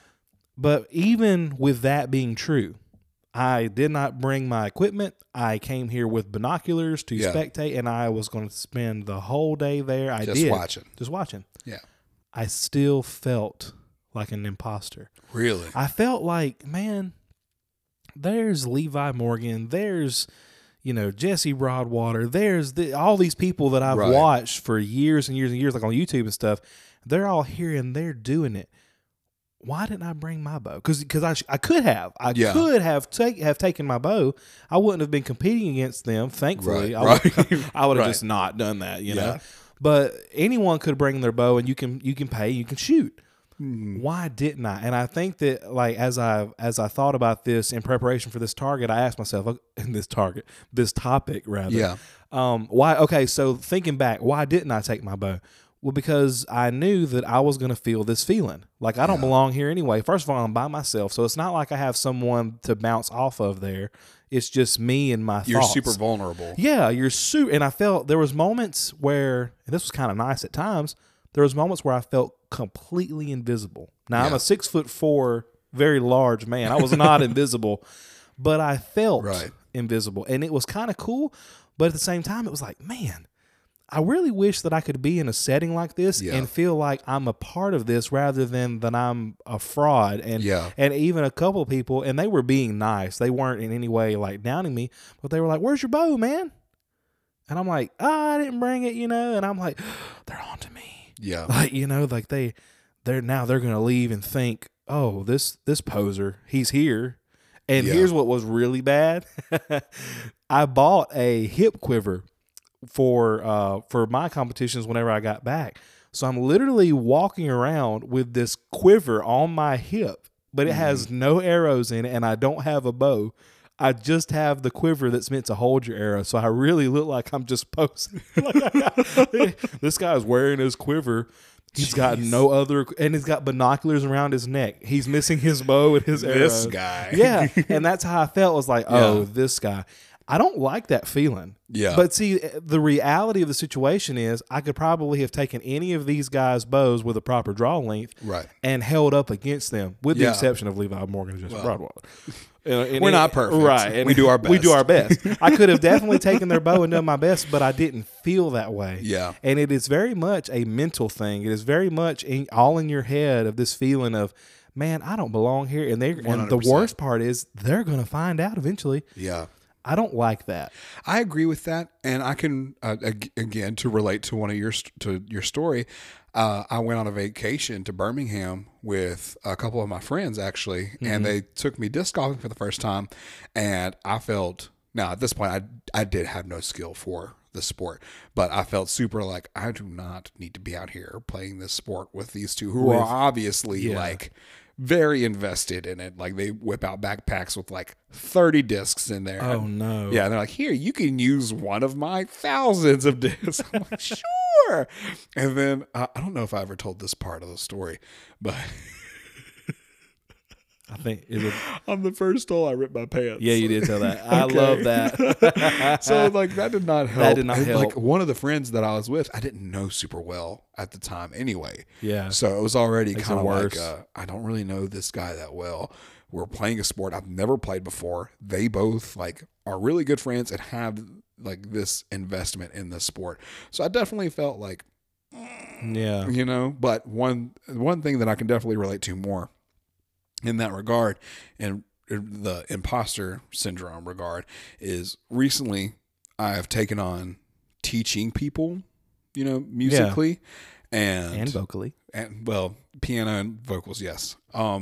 But even with that being true, I did not bring my equipment. I came here with binoculars to Yeah. spectate, and I was going to spend the whole day there. I Just did watching. just watching. Yeah. I still felt like an imposter. Really? I felt like, man, there's Levi Morgan, there's, you know, Jesse Broadwater, there's the, all these people that I've Right. watched for years and years and years, like on YouTube and stuff. They're all here and they're doing it. Why didn't I bring my bow? Because because I sh- I could have I Yeah. could have take have taken my bow. I wouldn't have been competing against them. Thankfully, Right, I would, right, I would have right. just not done that. You Yeah. know, but anyone could bring their bow and you can you can pay, you can shoot. Mhm. Why didn't I? And I think that like as I as I thought about this in preparation for this target, I asked myself in this target, this topic rather. Yeah. Um. Why? Okay. So thinking back, why didn't I take my bow? Well, because I knew that I was going to feel this feeling. Like I don't Yeah. belong here anyway. First of all, I'm by myself, so it's not like I have someone to bounce off of there. It's just me and my You're thoughts. super vulnerable. Yeah, you're super. And I felt there was moments where, and this was kind of nice at times. There was moments where I felt completely invisible. Now I'm Yeah. a six foot four, very large man. I was not invisible, but I felt Right. invisible, and it was kind of cool. But at the same time, it was like, man, I really wish that I could be in a setting like this Yeah. and feel like I'm a part of this rather than that I'm a fraud. And Yeah. and even a couple of people, and they were being nice. They weren't in any way like downing me, but they were like, "Where's your bow, man?" And I'm like, "Oh, I didn't bring it," you know. And I'm like, "They're on to me." Yeah. Like, you know, like they they're now they're gonna leave and think, "Oh, this this poser, he's here." And Yeah. here's what was really bad. I bought a hip quiver for uh for my competitions whenever I got back. So I'm literally walking around with this quiver on my hip, but it has no arrows in it and I don't have a bow. I just have the quiver that's meant to hold your arrow. So I really look like I'm just posing. This guy's wearing his quiver. He's got Jeez. no other, and he's got binoculars around his neck. He's missing his bow and his arrow. This guy. Yeah, and that's how I felt. I was like, oh, Yeah. this guy. I don't like that feeling. Yeah. But see, the reality of the situation is I could probably have taken any of these guys' bows with a proper draw length Right. and held up against them, with the Yeah. exception of Levi Morgan and Justin Well, Broadwater. And- and we're it- not perfect. Right. And We do our We do best. our best. I could have definitely taken their bow and done my best, but I didn't feel that way. Yeah. And it is very much a mental thing. It is very much in, all in your head of this feeling of, man, I don't belong here. And they and the one hundred percent. worst part is they're going to find out eventually. Yeah. I don't like that. I agree with that, and I can uh, ag- again to relate to one of your st- to your story. Uh, I went on a vacation to Birmingham with a couple of my friends actually, mm-hmm. and they took me disc golfing for the first time, and I felt now at this point I I did have no skill for the sport, but I felt super like I do not need to be out here playing this sport with these two who With, are obviously yeah. like very invested in it. Like they whip out backpacks with like thirty discs in there. Oh no. Yeah. And they're like, here, you can use one of my thousands of discs. I'm like, sure. And then uh, I don't know if I ever told this part of the story, but I think it was, on the first hole, I ripped my pants. yeah, you did tell that. I Okay. love that. So like that did not help. That did not And, help. Like one of the friends that I was with, I didn't know super well at the time anyway. Yeah. So it was already Makes kind it of like, worse. uh, I don't really know this guy that well. We're playing a sport I've never played before. They both like are really good friends and have like this investment in this sport. So I definitely felt like, Yeah. you know, but one, one thing that I can definitely relate to more in that regard, and the imposter syndrome regard, is recently I have taken on teaching people, you know, musically and, And vocally. and well, piano and vocals. Yes. Um,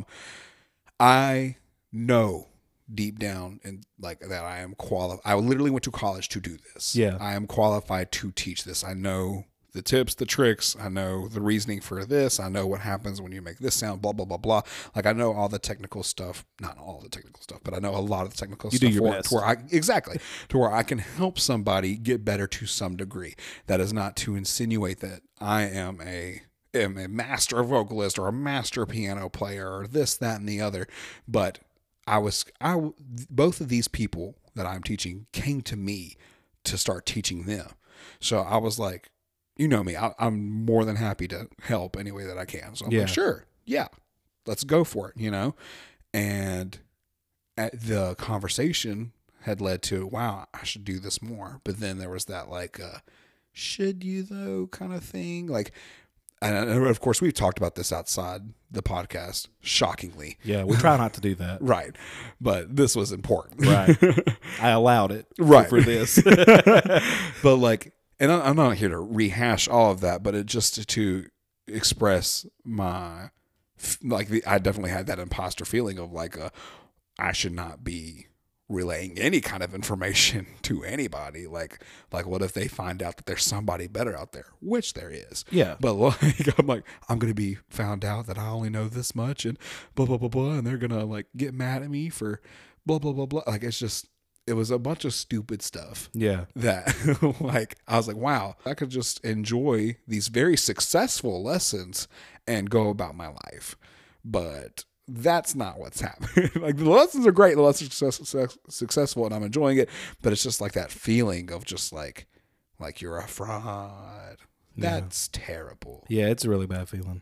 I know deep down and like that I am qualified. I literally went to college to do this. Yeah. I am qualified to teach this. I know the tips, the tricks. I know the reasoning for this. I know what happens when you make this sound, blah, blah, blah, blah. Like I know all the technical stuff, not all the technical stuff, but I know a lot of the technical You stuff do your for, best. to where I, exactly, to where I can help somebody get better to some degree. That is not to insinuate that I am a, am a master vocalist or a master piano player or this, that, and the other. But I was, I, both of these people that I'm teaching came to me to start teaching them. So I was like, you know me, I, I'm more than happy to help any way that I can. So I'm Yeah. like, sure, yeah, let's go for it, you know? And at the conversation had led to, wow, I should do this more. But then there was that like, uh, should you though kind of thing? Like, and of course we've talked about this outside the podcast, shockingly. Yeah. We try not to do that. Right. But this was important. Right. I allowed it. Right. For this. But like, and I'm not here to rehash all of that, but it just to express my, like, the, I definitely had that imposter feeling of like, a, I should not be relaying any kind of information to anybody. Like, like what if they find out that there's somebody better out there, which there is. Yeah. But like, I'm like, I'm going to be found out that I only know this much and blah, blah, blah, blah. And they're going to like get mad at me for blah, blah, blah, blah. Like, it's just, it was a bunch of stupid stuff. Yeah. That like, I was like, wow, I could just enjoy these very successful lessons and go about my life. But that's not what's happening. Like the lessons are great. The lessons are success, success, successful and I'm enjoying it. But it's just like that feeling of just like, like you're a fraud. That's yeah. terrible. Yeah. It's a really bad feeling.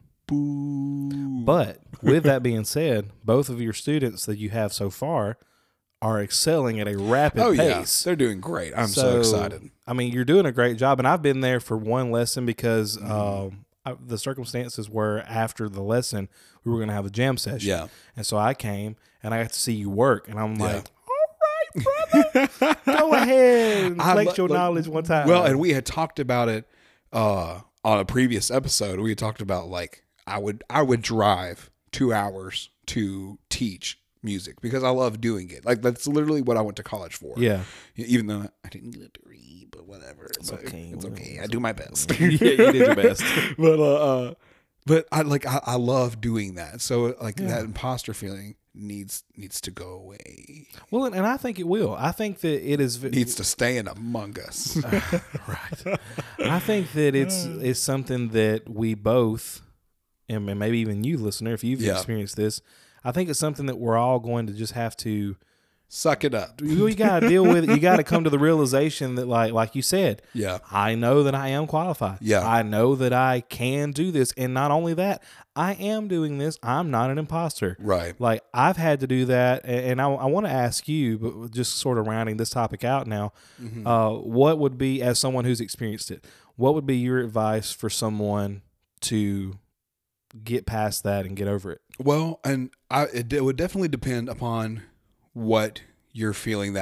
Boo. But with that being said, both of your students that you have so far are excelling at a rapid oh, pace. Yeah. They're doing great. I'm so, so excited. I mean, you're doing a great job. And I've been there for one lesson because mm. um, I, the circumstances were after the lesson, we were going to have a jam session. Yeah. And so I came and I got to see you work. And I'm yeah. like, all right, brother, go ahead and flex lo- your like, knowledge one time. Well, and we had talked about it uh, on a previous episode. We had talked about like, I would, I would drive two hours to teach music because I love doing it. Like that's literally what I went to college for. Yeah. Even though I didn't get to read, but whatever. It's but okay. It's okay. I do my best. Yeah, you did your best. But uh, uh but I like I, I love doing that. So like Yeah. that imposter feeling needs needs to go away. Well, and, and I think it will. I think that it is Needs to stay in among us. Right. I think that it's it's something that we both, and maybe even you, listener, if you've Yeah. experienced this, I think it's something that we're all going to just have to Suck it up. You, you got to deal with it. You got to come to the realization that, like, like you said, Yeah. I know that I am qualified. Yeah. I know that I can do this, and not only that, I am doing this. I'm not an imposter. Right. Like I've had to do that, and, and I, I want to ask you, but just sort of rounding this topic out now, Mm-hmm. uh, what would be, as someone who's experienced it, what would be your advice for someone to get past that and get over it? Well, and I, it, it would definitely depend upon what you're feeling that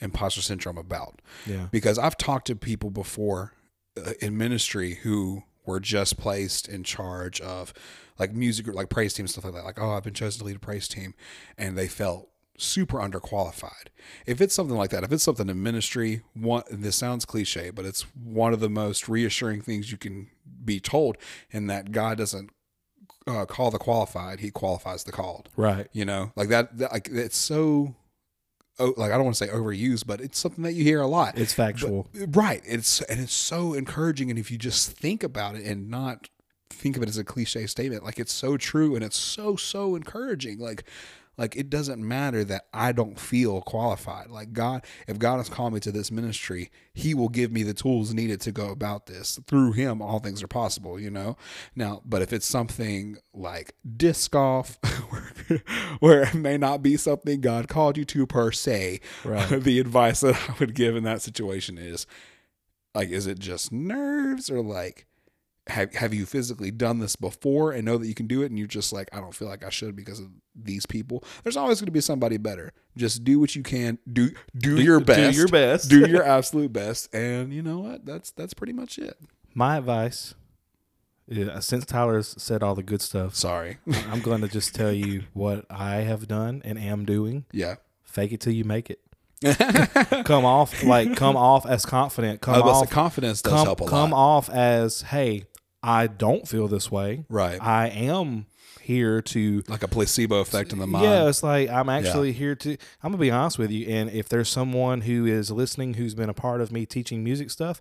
imposter syndrome about. Yeah. Because I've talked to people before uh, in ministry who were just placed in charge of like music, like praise team, stuff like that. Like, oh, I've been chosen to lead a praise team. And they felt super underqualified. If it's something like that, if it's something in ministry, one, this sounds cliche, but it's one of the most reassuring things you can be told, in that God doesn't uh, call the qualified, he qualifies the called. Right. You know, like that, that like it's so, oh, like I don't want to say overused, but it's something that you hear a lot. It's factual. But, right. It's, and it's so encouraging. And if you just think about it and not think of it as a cliche statement, like it's so true and it's so, so encouraging. Like, Like, it doesn't matter that I don't feel qualified. Like, God, if God has called me to this ministry, he will give me the tools needed to go about this. Through him, all things are possible, you know? Now, but if it's something like disc golf, where it may not be something God called you to per se, Right. the advice that I would give in that situation is, like, is it just nerves, or like, Have have you physically done this before and know that you can do it, and you're just like, I don't feel like I should because of these people? There's always going to be somebody better. Just do what you can. Do do, do your best. Do your best. Do your absolute best. And you know what? That's that's pretty much it. My advice, yeah, since Tyler's said all the good stuff, Sorry. I'm going to just tell you what I have done and am doing. Yeah. Fake it till you make it. come off like come off as confident. Come I was off the confidence does come, help a come lot. off as, hey, I don't feel this way. Right. I am here to, Like a placebo effect in the mind. yeah, it's like I'm actually here to, I'm gonna be honest with you. And if there's someone who is listening who's been a part of me teaching music stuff,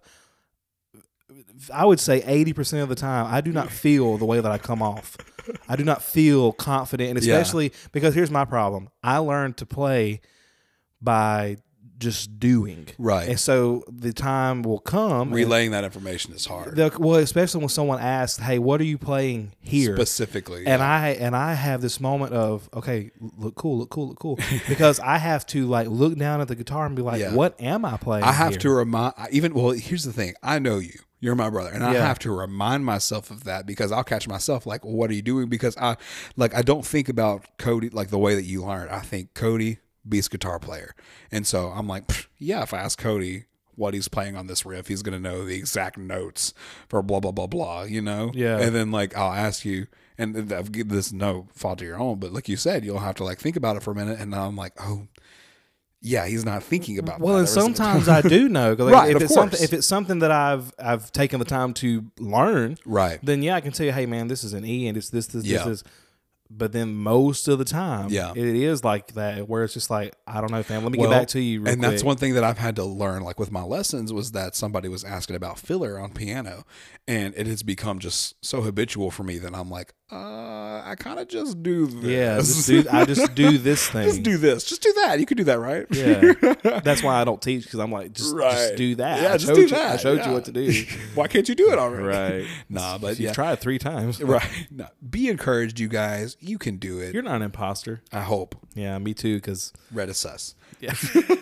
I would say eighty percent of the time I do not feel the way that I come off. I do not feel confident, and especially yeah. because here's my problem. I learned to play by just doing. Right. And so the time will come. Relaying that information is hard. Well, especially when someone asks, hey, what are you playing here? Specifically. And yeah. I and I have this moment of, okay, look cool, look cool, look cool. Because I have to like look down at the guitar and be like, yeah. what am I playing I have here? to remind, even, well, here's the thing. I know you. You're my brother. And I Yeah. have to remind myself of that, because I'll catch myself like, well, what are you doing? Because I, like, I don't think about Cody like the way that you learned. I think Cody, bass guitar player. And so I'm like, yeah, if I ask Cody what he's playing on this riff, he's going to know the exact notes for blah, blah, blah, blah, you know? Yeah. And then like, I'll ask you, and I've given this no fault of your own, but like you said, you'll have to like think about it for a minute. And now I'm like, oh, yeah, he's not thinking about well, that. and sometimes I do know. Like, Right, if of it's course. something, if it's something that I've I've taken the time to learn, Right. then yeah, I can tell you, hey man, this is an E and it's this, this, Yeah. this, this. But then most of the time, Yeah. it is like that, where it's just like, I don't know, fam. Let me Well, get back to you real and quick. that's one thing that I've had to learn, like with my lessons, was that somebody was asking about filler on piano, and it has become just so habitual for me that I'm like, uh, I kind of just do this. Yeah, just do, I just do this thing. Just do this. Just do that. You can do that, right? Yeah, that's why I don't teach, because I'm like, just, Right. just do that. Yeah, I just showed do you, that. I showed Yeah. you what to do. Why can't you do it already? Right. Nah, but You've yeah. tried three times. Right. No, be encouraged, you guys. You can do it. You're not an imposter. I hope. Yeah, me too. Because Red is sus. yeah.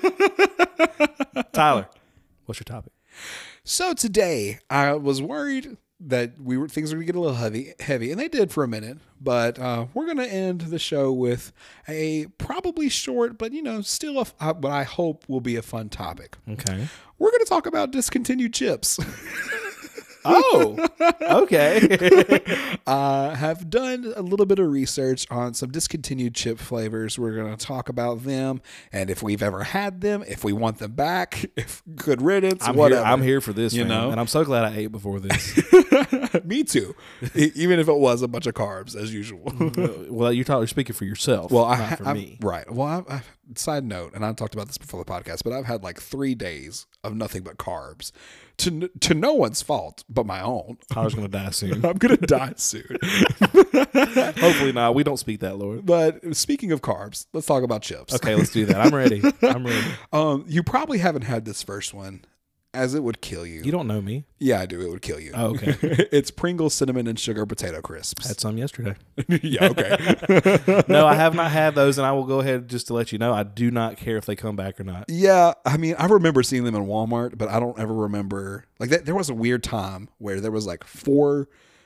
Tyler, what's your topic? So today I was worried that we were things were gonna get a little heavy, heavy, and they did for a minute. But uh, we're gonna end the show with a probably short, but you know, still a, uh, what I hope will be a fun topic. Okay. We're gonna talk about discontinued chips. Oh, okay. uh, have done a little bit of research on some discontinued chip flavors. We're going to talk about them, and if we've ever had them, if we want them back, if good riddance, I'm whatever. Here, I'm here for this, You you know? know, and I'm so glad I ate before this. Me too. E- Even if it was a bunch of carbs, as usual. Well, you're, talking, you're speaking for yourself, Well, not I, for I'm- me. Right. Well, I've, I've, side note, and I talked about this before the podcast, but I've had like three days of nothing but carbs, to n- to no one's fault but my own. Tyler's gonna die soon. I'm gonna die soon. Hopefully not. We don't speak that, Lord. But speaking of carbs, let's talk about chips. Okay, let's do that. I'm ready. I'm ready. Um, you probably haven't had this first one, as it would kill you. You don't know me. Yeah, I do. It would kill you. Oh, okay. It's Pringles cinnamon and sugar potato crisps. Had some yesterday. Yeah, okay. No, I have not had those, and I will go ahead just to let you know. I do not care if they come back or not. Yeah, I mean, I remember seeing them in Walmart, but I don't ever remember like that. There was a weird time where there was like four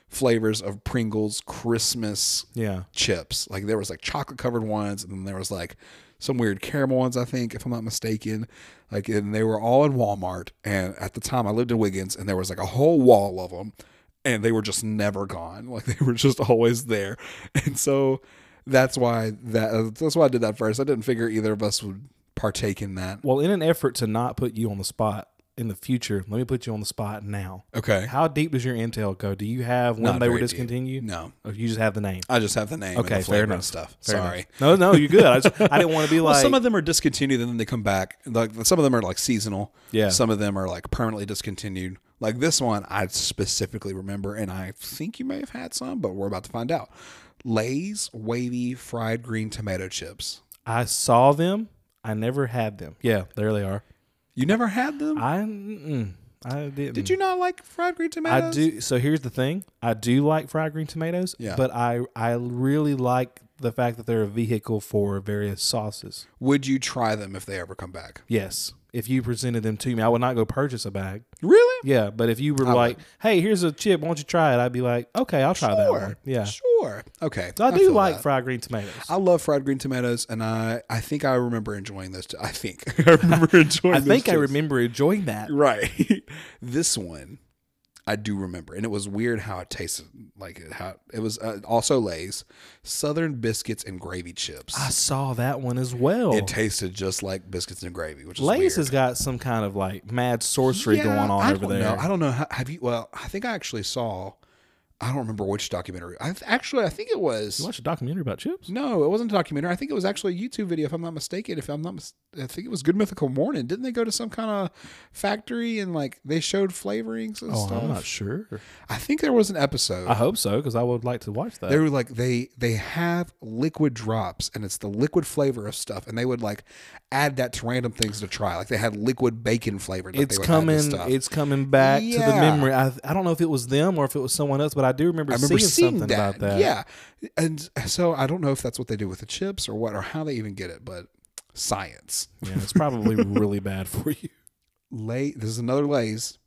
flavors of Pringles Christmas Yeah. chips. Like there was like chocolate covered ones, and then there was like some weird caramel ones, I think, if I'm not mistaken. Like, and they were all in Walmart. And at the time I lived in Wiggins, and there was like a whole wall of them, and they were just never gone. Like they were just always there. And so that's why that, that's why I did that first. I didn't figure either of us would partake in that. Well, in an effort to not put you on the spot in the future, let me put you on the spot now. Okay. How deep does your intel go? Do you have when Not they were very deep. discontinued? No. Or you just have the name? I just have the name Okay, and the fair flavor enough. and stuff. Fair Sorry. enough. No, no, you're good. I, just, I didn't want to be like. Well, some of them are discontinued and then they come back. Like some of them are like seasonal. Yeah. Some of them are like permanently discontinued. Like this one, I specifically remember, and I think you may have had some, but we're about to find out. Lay's wavy fried green tomato chips. I saw them. I never had them. Yeah, there they are. You never had them? I mm, I didn't. Did you not like fried green tomatoes? I do. So here's the thing. I do like fried green tomatoes. Yeah. But I I really like the fact that they're a vehicle for various sauces. Would you try them if they ever come back? Yes. If you presented them to me, I would not go purchase a bag. Really? Yeah, but if you were I like, would. "Hey, here's a chip. Why don't you try it?" I'd be like, "Okay, I'll try that Sure. one." Yeah. Sure. Okay. So I do feel like that. fried green tomatoes. I love fried green tomatoes, and I, I think I remember enjoying those. Too. I think I remember enjoying. I those think I chips. remember enjoying that. Right. This one, I do remember, and it was weird how it tasted. Like it, how it was uh, also Lay's Southern biscuits and gravy chips. I saw that one as well. It tasted just like biscuits and gravy, which is Lay's weird. has got some kind of like mad sorcery Yeah, going on I over don't there. know. I don't know. How, have you? Well, I think I actually saw. I don't remember which documentary. I actually, I think it was. You watched a documentary about chips? No, it wasn't a documentary. I think it was actually a YouTube video, if I'm not mistaken. If I'm not, mis- I think it was Good Mythical Morning. Didn't they go to some kind of factory and like they showed flavorings and Oh, stuff? I'm not sure. I think there was an episode. I hope so because I would like to watch that. They were like they they have liquid drops and it's the liquid flavor of stuff, and they would like add that to random things to try. Like they had liquid bacon flavor. That It's they would add to coming. stuff. It's coming back to the Yeah. memory. I I don't know if it was them or if it was someone else, but I do remember, I remember seeing, seeing something that. about that. Yeah, and so I don't know if that's what they do with the chips or what or how they even get it, but science. yeah, it's probably really bad for you. Lay. This is another Lay's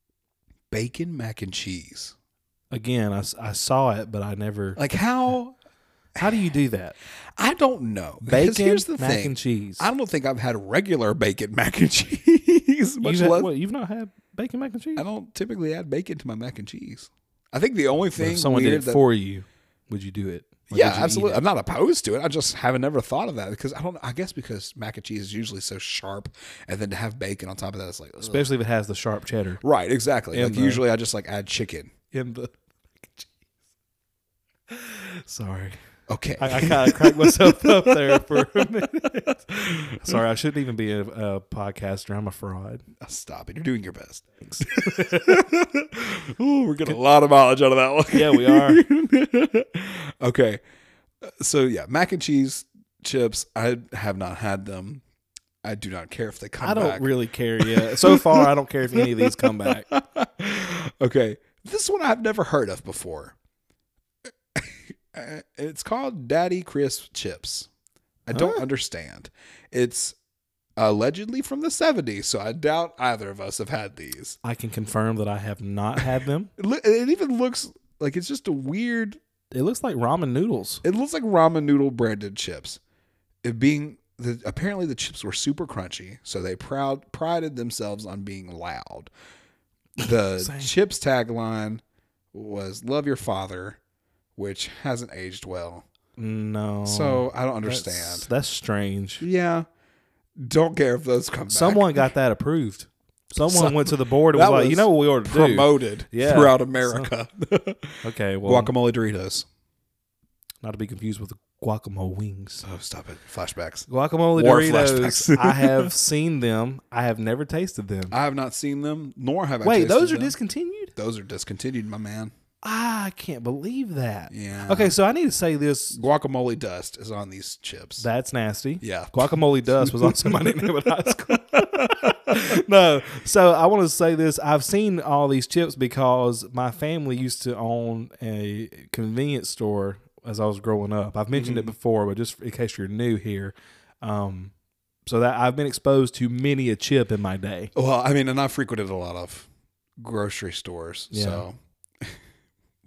bacon mac and cheese. Again, I, s- I saw it, but I never. Like how? How do you do that? I don't know. Because Bacon, here's the mac thing. and cheese. I don't think I've had regular bacon mac and cheese. Much You've, had, less, what, you've not had bacon mac and cheese? I don't typically add bacon to my mac and cheese. I think the only But thing if someone did weird it that, for you, would you do it? Or yeah, would you eat absolutely. it? I'm not opposed to it. I just haven't never thought of that because I don't. I guess because mac and cheese is usually so sharp, and then to have bacon on top of that, it's like ugh. Especially if it has the sharp cheddar Right, exactly. And Like the- usually, I just like add chicken. in the mac and cheese. Sorry. Okay, I, I kind of cracked myself up there for a minute. Sorry, I shouldn't even be a, a podcaster. I'm a fraud. stop it. You're doing your best. Ooh, we're getting a lot of mileage out of that one. Yeah, we are. Okay, so yeah, mac and cheese chips. I have not had them. I do not care if they come I don't back. really care yet. So far, I don't care if any of these come back. Okay, this one I've never heard of before. Uh, It's called Daddy Crisp Chips. I don't Huh? understand. It's allegedly from the seventies, so I doubt either of us have had these. I can confirm that I have not had them. It, loo- it even looks like it's just a weird. It looks like ramen noodles. It looks like ramen noodle branded chips. It being the apparently the chips were super crunchy, so they proud prided themselves on being loud. The Same. chips tagline was "Love your father," which hasn't aged well. No. So I don't That's- understand. That's, strange. Yeah, don't care if those come back. Someone got that approved. Someone Some- went to the board and that was like, was you know what we ought to do? promoted Yeah. throughout America. Okay, well, Guacamole Doritos. not to be confused with the guacamole wings. Oh, stop it! Flashbacks. Guacamole More Doritos, flashbacks. I have seen them. I have never tasted them. I have not seen them, nor have I. Wait, tasted those are them. discontinued? Those are discontinued, my man. Ah, I can't believe that. Yeah. Okay, so I need to say this. Guacamole dust is on these chips. That's nasty. Yeah. Guacamole dust was also my nickname in high school. No, so I want to say this. I've seen all these chips because my family used to own a convenience store as I was growing up. I've mentioned Mm-hmm. it before, but just in case you're new here, um, so that I've been exposed to many a chip in my day. Well, I mean, and I frequented a lot of grocery stores, Yeah. so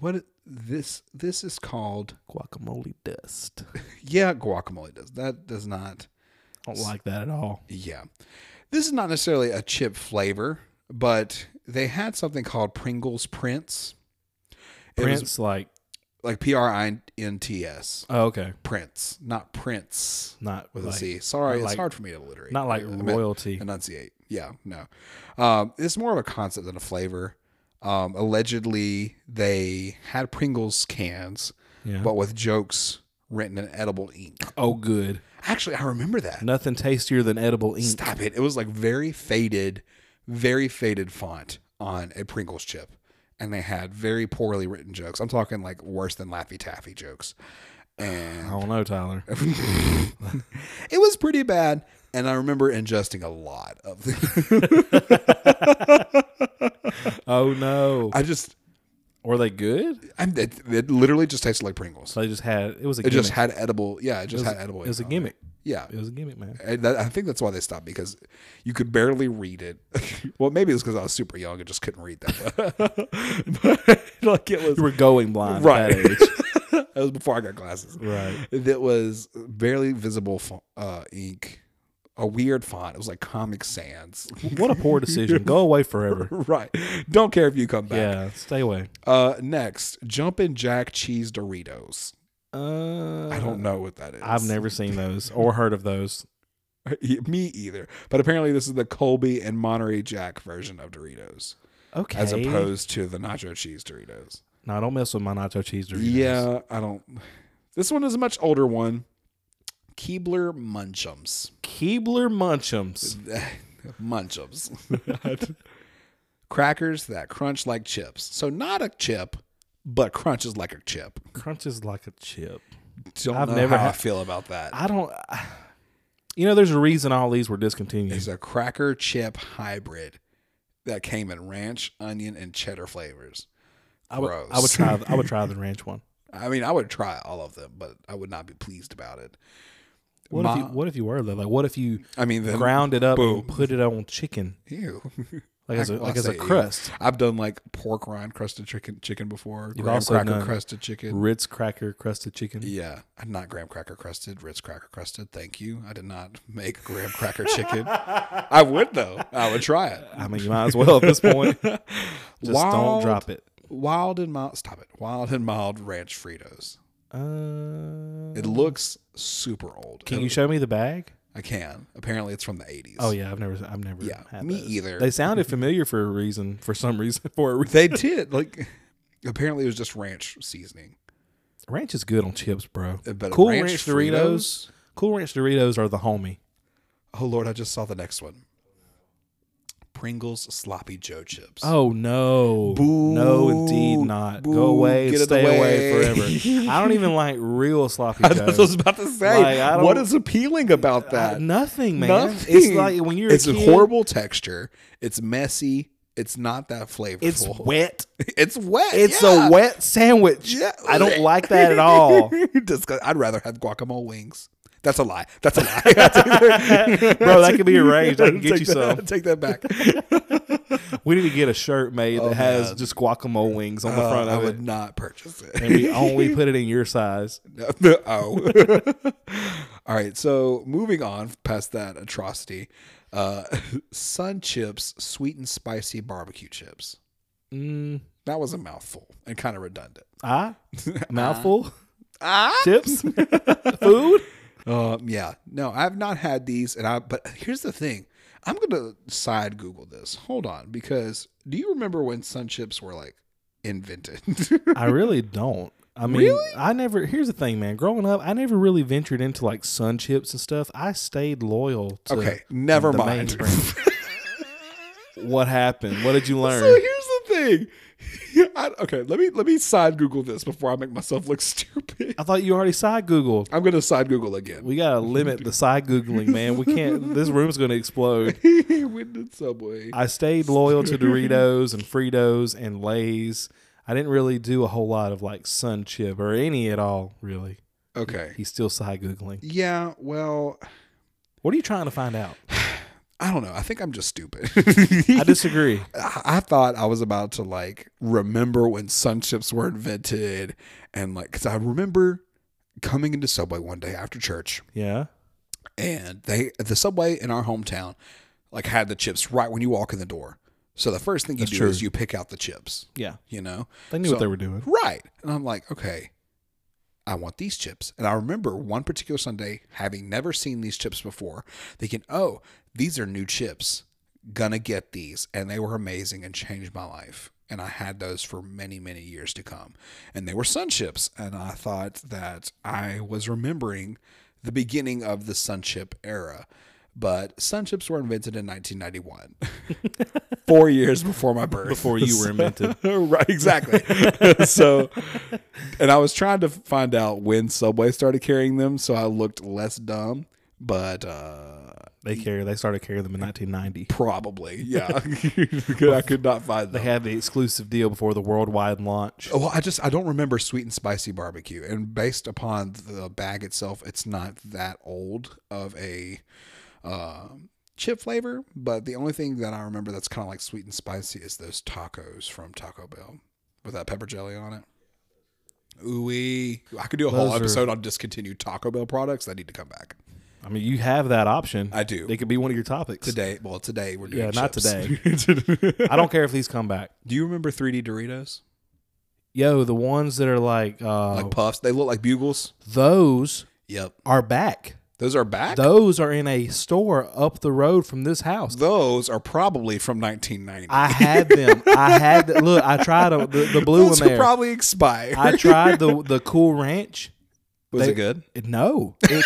what it- this this is called. Guacamole dust. Yeah, guacamole does. That does not. I don't like that at all. Yeah. This is not necessarily a chip flavor, but they had something called Pringles Prince. It Prince, was like, like P R I N T S. oh, okay. Prince, not Prince Not with like, a C. Sorry, not it's like- hard for me to alliterate. Not like I meant royalty. Enunciate. Yeah, no. Um, it's more of a concept than a flavor. Um, allegedly, they had Pringles cans, Yeah. but with jokes written in edible ink. Oh, good. Actually, I remember that. Nothing tastier than edible ink. Stop it. It was like very faded, very faded font on a Pringles chip. And they had very poorly written jokes. I'm talking like worse than Laffy Taffy jokes. I And don't know, Tyler. it was pretty bad. And I remember ingesting a lot of the. Oh, no. I just, Were they good? I, it, it literally just tasted like Pringles. So they just had, it was a It gimmick. just had edible. Yeah, it just it was, had edible. It was a ink on gimmick. Yeah. It was a gimmick, man. And that, I think that's why they stopped because you could barely read it. Well, maybe it was because I was super young and just couldn't read that. But like it was You were going blind Right. at that age. That was before I got glasses. Right. That was barely visible fo- uh, ink, a weird font. It was like Comic Sans. What a poor decision. Go away forever. Right. Don't care if you come back. Yeah, stay away. Uh, next, Jumpin' Jack Cheese Doritos. Uh, I don't know what that is. I've never seen those or heard of those. Me either. But apparently, this is the Colby and Monterey Jack version of Doritos, Okay. as opposed to the Nacho Cheese Doritos. No, don't mess with my nacho cheese Doritos. Yeah, I don't. This one is a much older one. Keebler Munchums. Keebler Munchums. Munchums. Crackers that crunch like chips. So not a chip, but crunches like a chip. Crunches like a chip. Don't I've know never how I had- feel about that. I don't. You know, there's a reason all these were discontinued. It's a cracker chip hybrid that came in ranch, onion, and cheddar flavors. I would, Gross. I would try. I would try the ranch one. I mean, I would try all of them, but I would not be pleased about it. What My- if you? What if you were though? Like, what if you I mean, then, ground it up boom. and put it on chicken, Ew. like as a Well, like I as a say ew. crust? I've done like pork rind crusted chicken chicken before. You've graham also cracker done crusted chicken. Ritz cracker crusted chicken. Yeah, not graham cracker crusted, Ritz cracker crusted. Thank you. I did not make graham cracker chicken. I would though. I would try it. I mean, you might as well at this point. Just don't Wild- drop it. Wild and mild. Stop it. Wild and mild ranch Fritos. Uh, It looks super old. can It- you show me the bag? I can. Apparently, it's from the eighties. Oh yeah, I've never, I've never. Yeah, had me those. either. They sounded familiar for a reason, for some reason, for a reason. They did. Like, apparently, it was just ranch seasoning. Ranch is good on chips, bro. But Cool ranch Ranch Doritos. Cool Ranch Doritos are the homie. Oh Lord, I just saw the next one. Pringles Sloppy Joe chips. Oh no, Boo. no, indeed not. Boo. Go away, and Get it stay away. away. forever. I don't even like real sloppy That's what I was joes. about to say. Like, I don't- what is appealing about Uh, that? nothing, man. Nothing. It's like when you're It's a a kid, horrible texture. It's messy. It's not that flavorful. It's wet. It's wet. It's yeah. a wet sandwich. Yeah. I don't like that at all. Disgust- I'd rather have guacamole wings. That's a lie. That's a lie. Bro, that could be arranged. I can get Take you that- some. Take that back. We need to get a shirt made Oh, that has man. just guacamole wings on the Uh, front I of would it. not purchase it. And we only put it in your size. oh. All right. So moving on past that atrocity, uh, Sun Chips sweet and spicy barbecue chips. Mm, That was a mouthful and kind of redundant. ah, mouthful. Ah. Chips, food. Um, yeah. No, I have not had these, and I. But here's the thing. I'm gonna side Google this. Hold on, because do you remember when Sun Chips were like invented? I really don't. I mean, Really? I never. Here's the thing, man. Growing up, I never really ventured into like Sun Chips and stuff. I stayed loyal to. Okay, never the mind. main brand. What happened? What did you learn? So here's the thing. I, okay, let me let me side Google this before I make myself look stupid. I thought you already side Googled. I'm gonna side Google again. We gotta limit the side googling, man. We can't. This room's gonna explode. Went to Subway. I stayed loyal to Doritos and Fritos and Lay's. I didn't really do a whole lot of like Sun Chip or any at all, really. Okay. He's still side googling. Yeah. Well, What are you trying to find out? I don't know. I think I'm just stupid. I disagree. I, I thought I was about to like remember when Sun Chips were invented, and like because I remember coming into Subway one day after church, Yeah. and they the Subway in our hometown like had the chips right when you walk in the door. So the first thing you That's do true. is you pick out the chips. Yeah. You know, They knew So- what they were doing. right? And I'm like, okay, I want these chips. And I remember one particular Sunday having never seen these chips before, thinking, oh, these are new chips. Gonna get these. And they were amazing and changed my life. And I had those for many, many years to come. And they were Sun Chips. And I thought that I was remembering the beginning of the Sun Chip era. But Sun Chips were invented in nineteen ninety-one, four years before my birth. Before you were invented. Right, exactly. So, and I was trying to find out when Subway started carrying them, so I looked less dumb. But uh, They carry. They started carrying them in nineteen ninety. probably, yeah. I could not find They them. had the exclusive deal before the worldwide launch. Well, I just I don't remember sweet and spicy barbecue, and based upon the bag itself, it's not that old of a uh, chip flavor. But the only thing that I remember that's kind of like sweet and spicy is those tacos from Taco Bell with that pepper jelly on it. Ooh-wee. I could do a whole Those are- episode on discontinued Taco Bell products that need to come back. I mean, you have that option. I do. They could be one of your topics. Today, well, today we're doing Yeah, not chips. today. I don't care if these come back. Do you remember three D Doritos? Yo, the ones that are like, uh, Like puffs? They look like bugles. those Yep. are back. Those are back? Those are in a store up the road from this house. Those are probably from nineteen ninety. I had them. I had the, look. I tried a, the, the blue Those one are there. probably expired. I tried the the Cool Ranch. Was they- it good? No, it,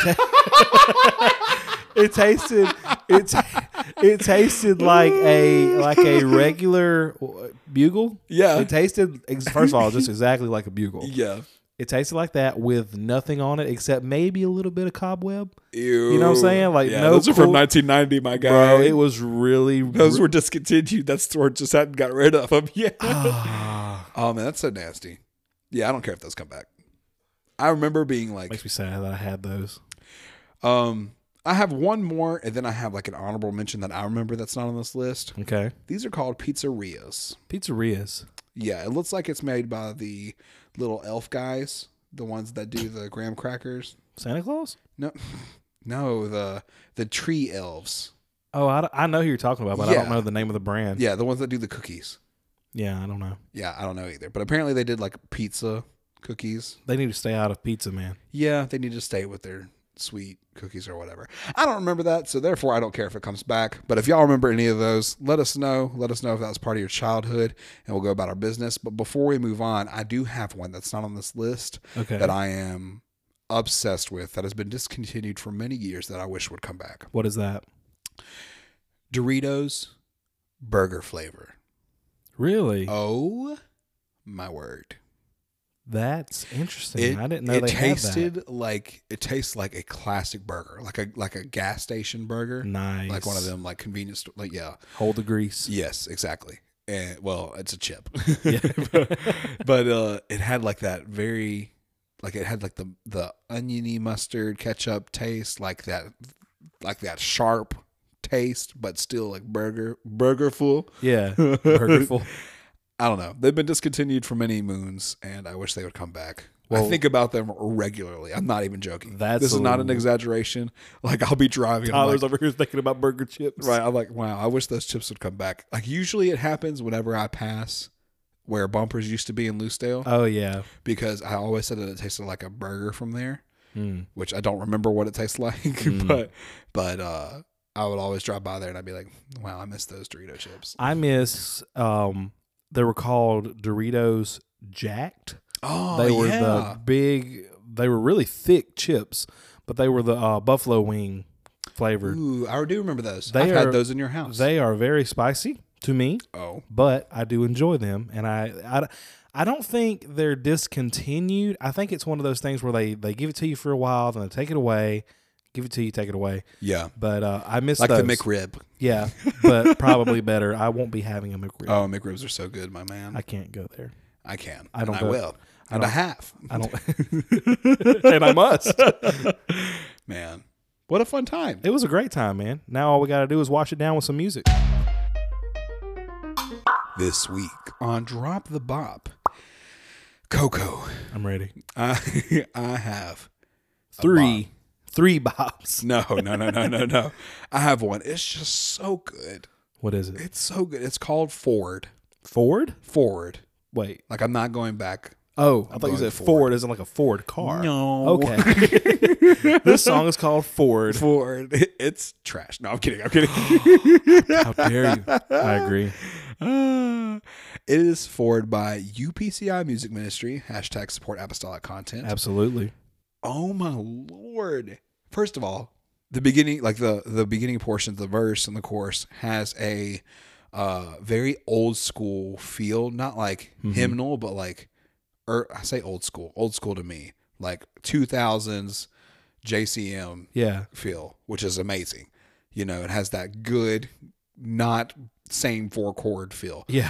ta- it tasted it ta- it tasted like a like a regular bugle. Yeah. It tasted ex- first of all just exactly like a bugle. Yeah. It tasted like that with nothing on it except maybe a little bit of cobweb. Ew. You know what I'm saying? Like, yeah, no those are cool- from nineteen ninety, my guy. Bro, it was really Those were discontinued. That store just hadn't got rid of them. Yeah. Ah, Oh man, that's so nasty. Yeah, I don't care if those come back. I remember being like, makes me sad that I had those. um, I have one more, and then I have like an honorable mention that I remember that's not on this list. Okay, These are called pizzerias. pizzerias. Yeah, it looks like it's made by the little elf guys, the ones that do the graham crackers. Santa Claus? No, no, the the tree elves. Oh, I, I know who you're talking about, but I Yeah. don't know the name of the brand. Yeah, the ones that do the cookies. Yeah, I don't know. Yeah, I don't know either. But apparently they did like pizza cookies. They need to stay out of pizza, man. Yeah, they need to stay with their sweet cookies or whatever. I don't remember that, so therefore I don't care if it comes back. But if y'all remember any of those, let us know. Let us know if that was part of your childhood, and we'll go about our business. But before we move on, I do have one that's not on this list Okay. that I am obsessed with that has been discontinued for many years that I wish would come back. What is that? Doritos burger flavor. Really? Oh my word. That's interesting. It, I didn't know it they tasted had like it tastes like a classic burger, like a like a gas station burger, that. Nice. like one of them like convenience store. Like yeah, Hold the grease. yes, exactly. And well, it's a chip, Yeah. but, but uh, it had like that very, like it had like the the oniony mustard ketchup taste, like that, like that sharp taste, but still like burger burger full. Yeah. Burgerful. I don't know. They've been discontinued for many moons, and I wish they would come back. I Well- think about them regularly. I'm not even joking. That's this is a- not an exaggeration. Like I'll be driving. I'm Tyler's like, over here thinking about burger chips. right. I'm like, wow. I wish those chips would come back. Like usually it happens whenever I pass where Bumpers used to be in Loosedale, Oh, yeah. because I always said that it tasted like a burger from there, Mm. which I don't remember what it tastes like, Mm. but but uh, I would always drive by there and I'd be like, wow, I miss those Dorito chips. I miss, um, they were called Doritos Jacked. Oh, They were yeah. the big, they were really thick chips, but they were the uh, buffalo wing flavored. Ooh, I do remember those. They I've are- had those in your house. They are very spicy to me, oh, but I do enjoy them. And I, I, I don't think they're discontinued. I think it's one of those things where they, they give it to you for a while, then they take it away, give it to you, take it away. yeah. But uh, I miss Like those. the McRib. Yeah, but probably better. I won't be having a McRib. Oh, McRibs are so good, my man. I I, can't go there. can. I don't And I go- will. I And I, don't- have. I don't, and I must. Man. What a fun time. It was a great time, man. Now all we got to do is wash it down with some music. This week on Drop the Bop, Coco, I'm ready. I, I have Three. Three bops. no, no, no, no, no, no. I have one. It's just so good. What is it? It's so good. It's called Forward. Ford? Forward. Wait. Like I'm not going back. Oh, I I'm thought you going said Ford. Ford isn't like a Ford car. No. Okay. This song is called Ford. Ford. It's trash. No, I'm kidding. I'm kidding. How dare you? I agree. Uh, it is Forward by U P C I Music Ministry. Hashtag support apostolic content. Absolutely. Oh my Lord. First of all, the beginning, like the, the beginning portion of the verse and the chorus has a uh, very old school feel, not like Mm-hmm. hymnal, but like, or I say old school, old school to me, like two thousands J C M Yeah. feel, which is amazing. You know, it has that good, not same four chord feel. Yeah.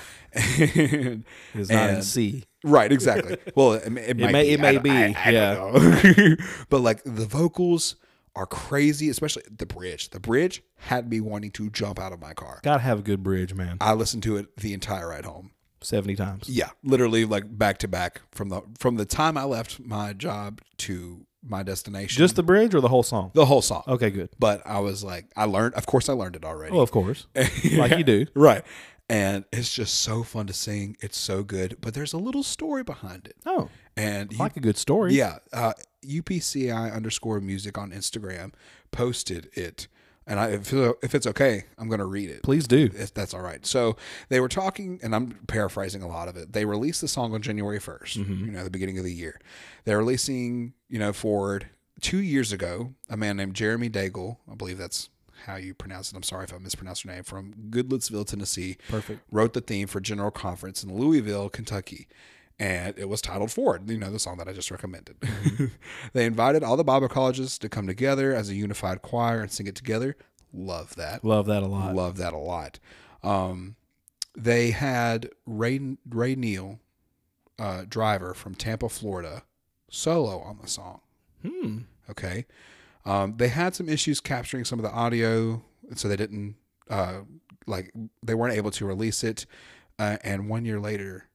and, It's not in and- C. Right, exactly. Well, it, it, it might may- be. it may I don't- be, I, I yeah. don't know. But like the vocals are crazy, especially the bridge. The bridge had me wanting to jump out of my car. Gotta have a good bridge, man. I listened to it the entire ride home. seventy times. Yeah, literally like back to back from the from the time I left my job to my destination. Just the bridge or the whole song? the whole song. Okay, good. But I was like, I learned. Of course, I learned it already. Oh, of course. Like you do. Right. And it's just so fun to sing. It's so good. But there's a little story behind it. Oh, And I you, like a good story. yeah, uh, U P C I underscore music on Instagram posted it. And I, if, if it's okay, I'm going to read it. Please do. If that's all right. So they were talking, and I'm paraphrasing a lot of it. They released the song on January first, Mm-hmm. you know, the beginning of the year. They're releasing, you know, Forward. Two years ago, a man named Jeremy Daigle, I believe that's how you pronounce it. I'm sorry if I mispronounced your name, from Goodlettsville, Tennessee, Perfect. wrote the theme for General Conference in Louisville, Kentucky. And it was titled Forward, you know, the song that I just recommended. They invited all the Bible colleges to come together as a unified choir and sing it together. Love that. Love that a lot. Love that a lot. Um, they had Ray, Ray Neal, uh, driver from Tampa, Florida, solo on the song. Hmm. Okay. Um, they had some issues capturing some of the audio, so they didn't, uh, like, they weren't able to release it. Uh, and one year later,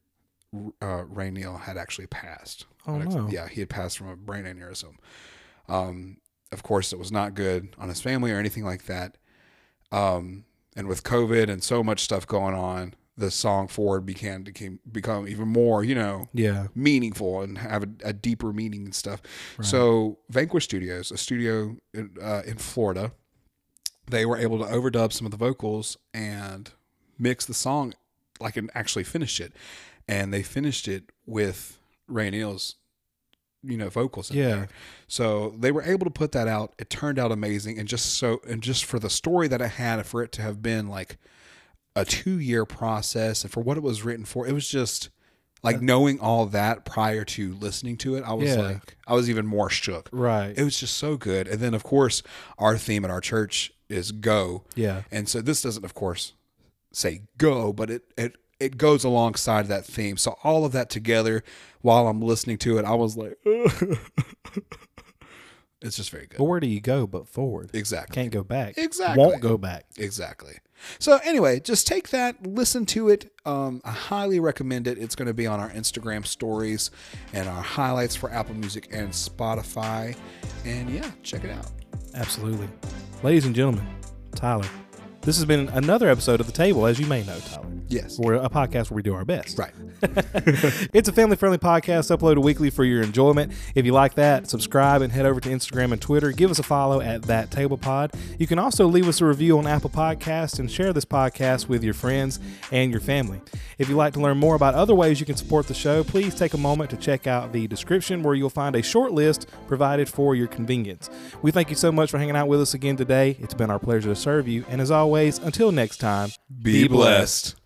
uh, Ray Neal had actually passed. Oh, no. Yeah, he had passed from a brain aneurysm. Um, of course, it was not good on his family or anything like that. Um, and with COVID and so much stuff going on, the song Forward began to became, become even more, you know, Yeah. meaningful and have a, a deeper meaning and stuff. So Vanquish Studios, a studio in, uh, in Florida, they were able to overdub some of the vocals and mix the song, like, and actually finish it. And they finished it with Ray Neal's, you know, vocals in Yeah. there. So they were able to put that out. It turned out amazing. And just so, and just for the story that it had, for it to have been like a two year process and for what it was written for, it was just like knowing all that prior to listening to it. I was Yeah. like, I was even more shook. Right. It was just so good. And then, of course, our theme at our church is go. Yeah. And so this doesn't, of course, say go, but it, it, it goes alongside that theme. So all of that together, while I'm listening to it, I was like, it's just very good. But where do you go but forward? Exactly. Can't go back. Exactly. Won't go back. Exactly. So anyway, just take that, listen to it. Um, I highly recommend it. It's going to be on our Instagram stories and our highlights for Apple Music and Spotify. And yeah, check it out. Absolutely. Ladies and gentlemen, Tyler, this has been another episode of The Table, as you may know, Tyler. Yes. We're a podcast where we do our best. Right. It's a family-friendly podcast uploaded weekly for your enjoyment. If you like that, subscribe and head over to Instagram and Twitter. Give us a follow at That Table Pod. You can also leave us a review on Apple Podcasts and share this podcast with your friends and your family. If you'd like to learn more about other ways you can support the show, please take a moment to check out the description where you'll find a short list provided for your convenience. We thank you so much for hanging out with us again today. It's been our pleasure to serve you. And as always, until next time, Be blessed.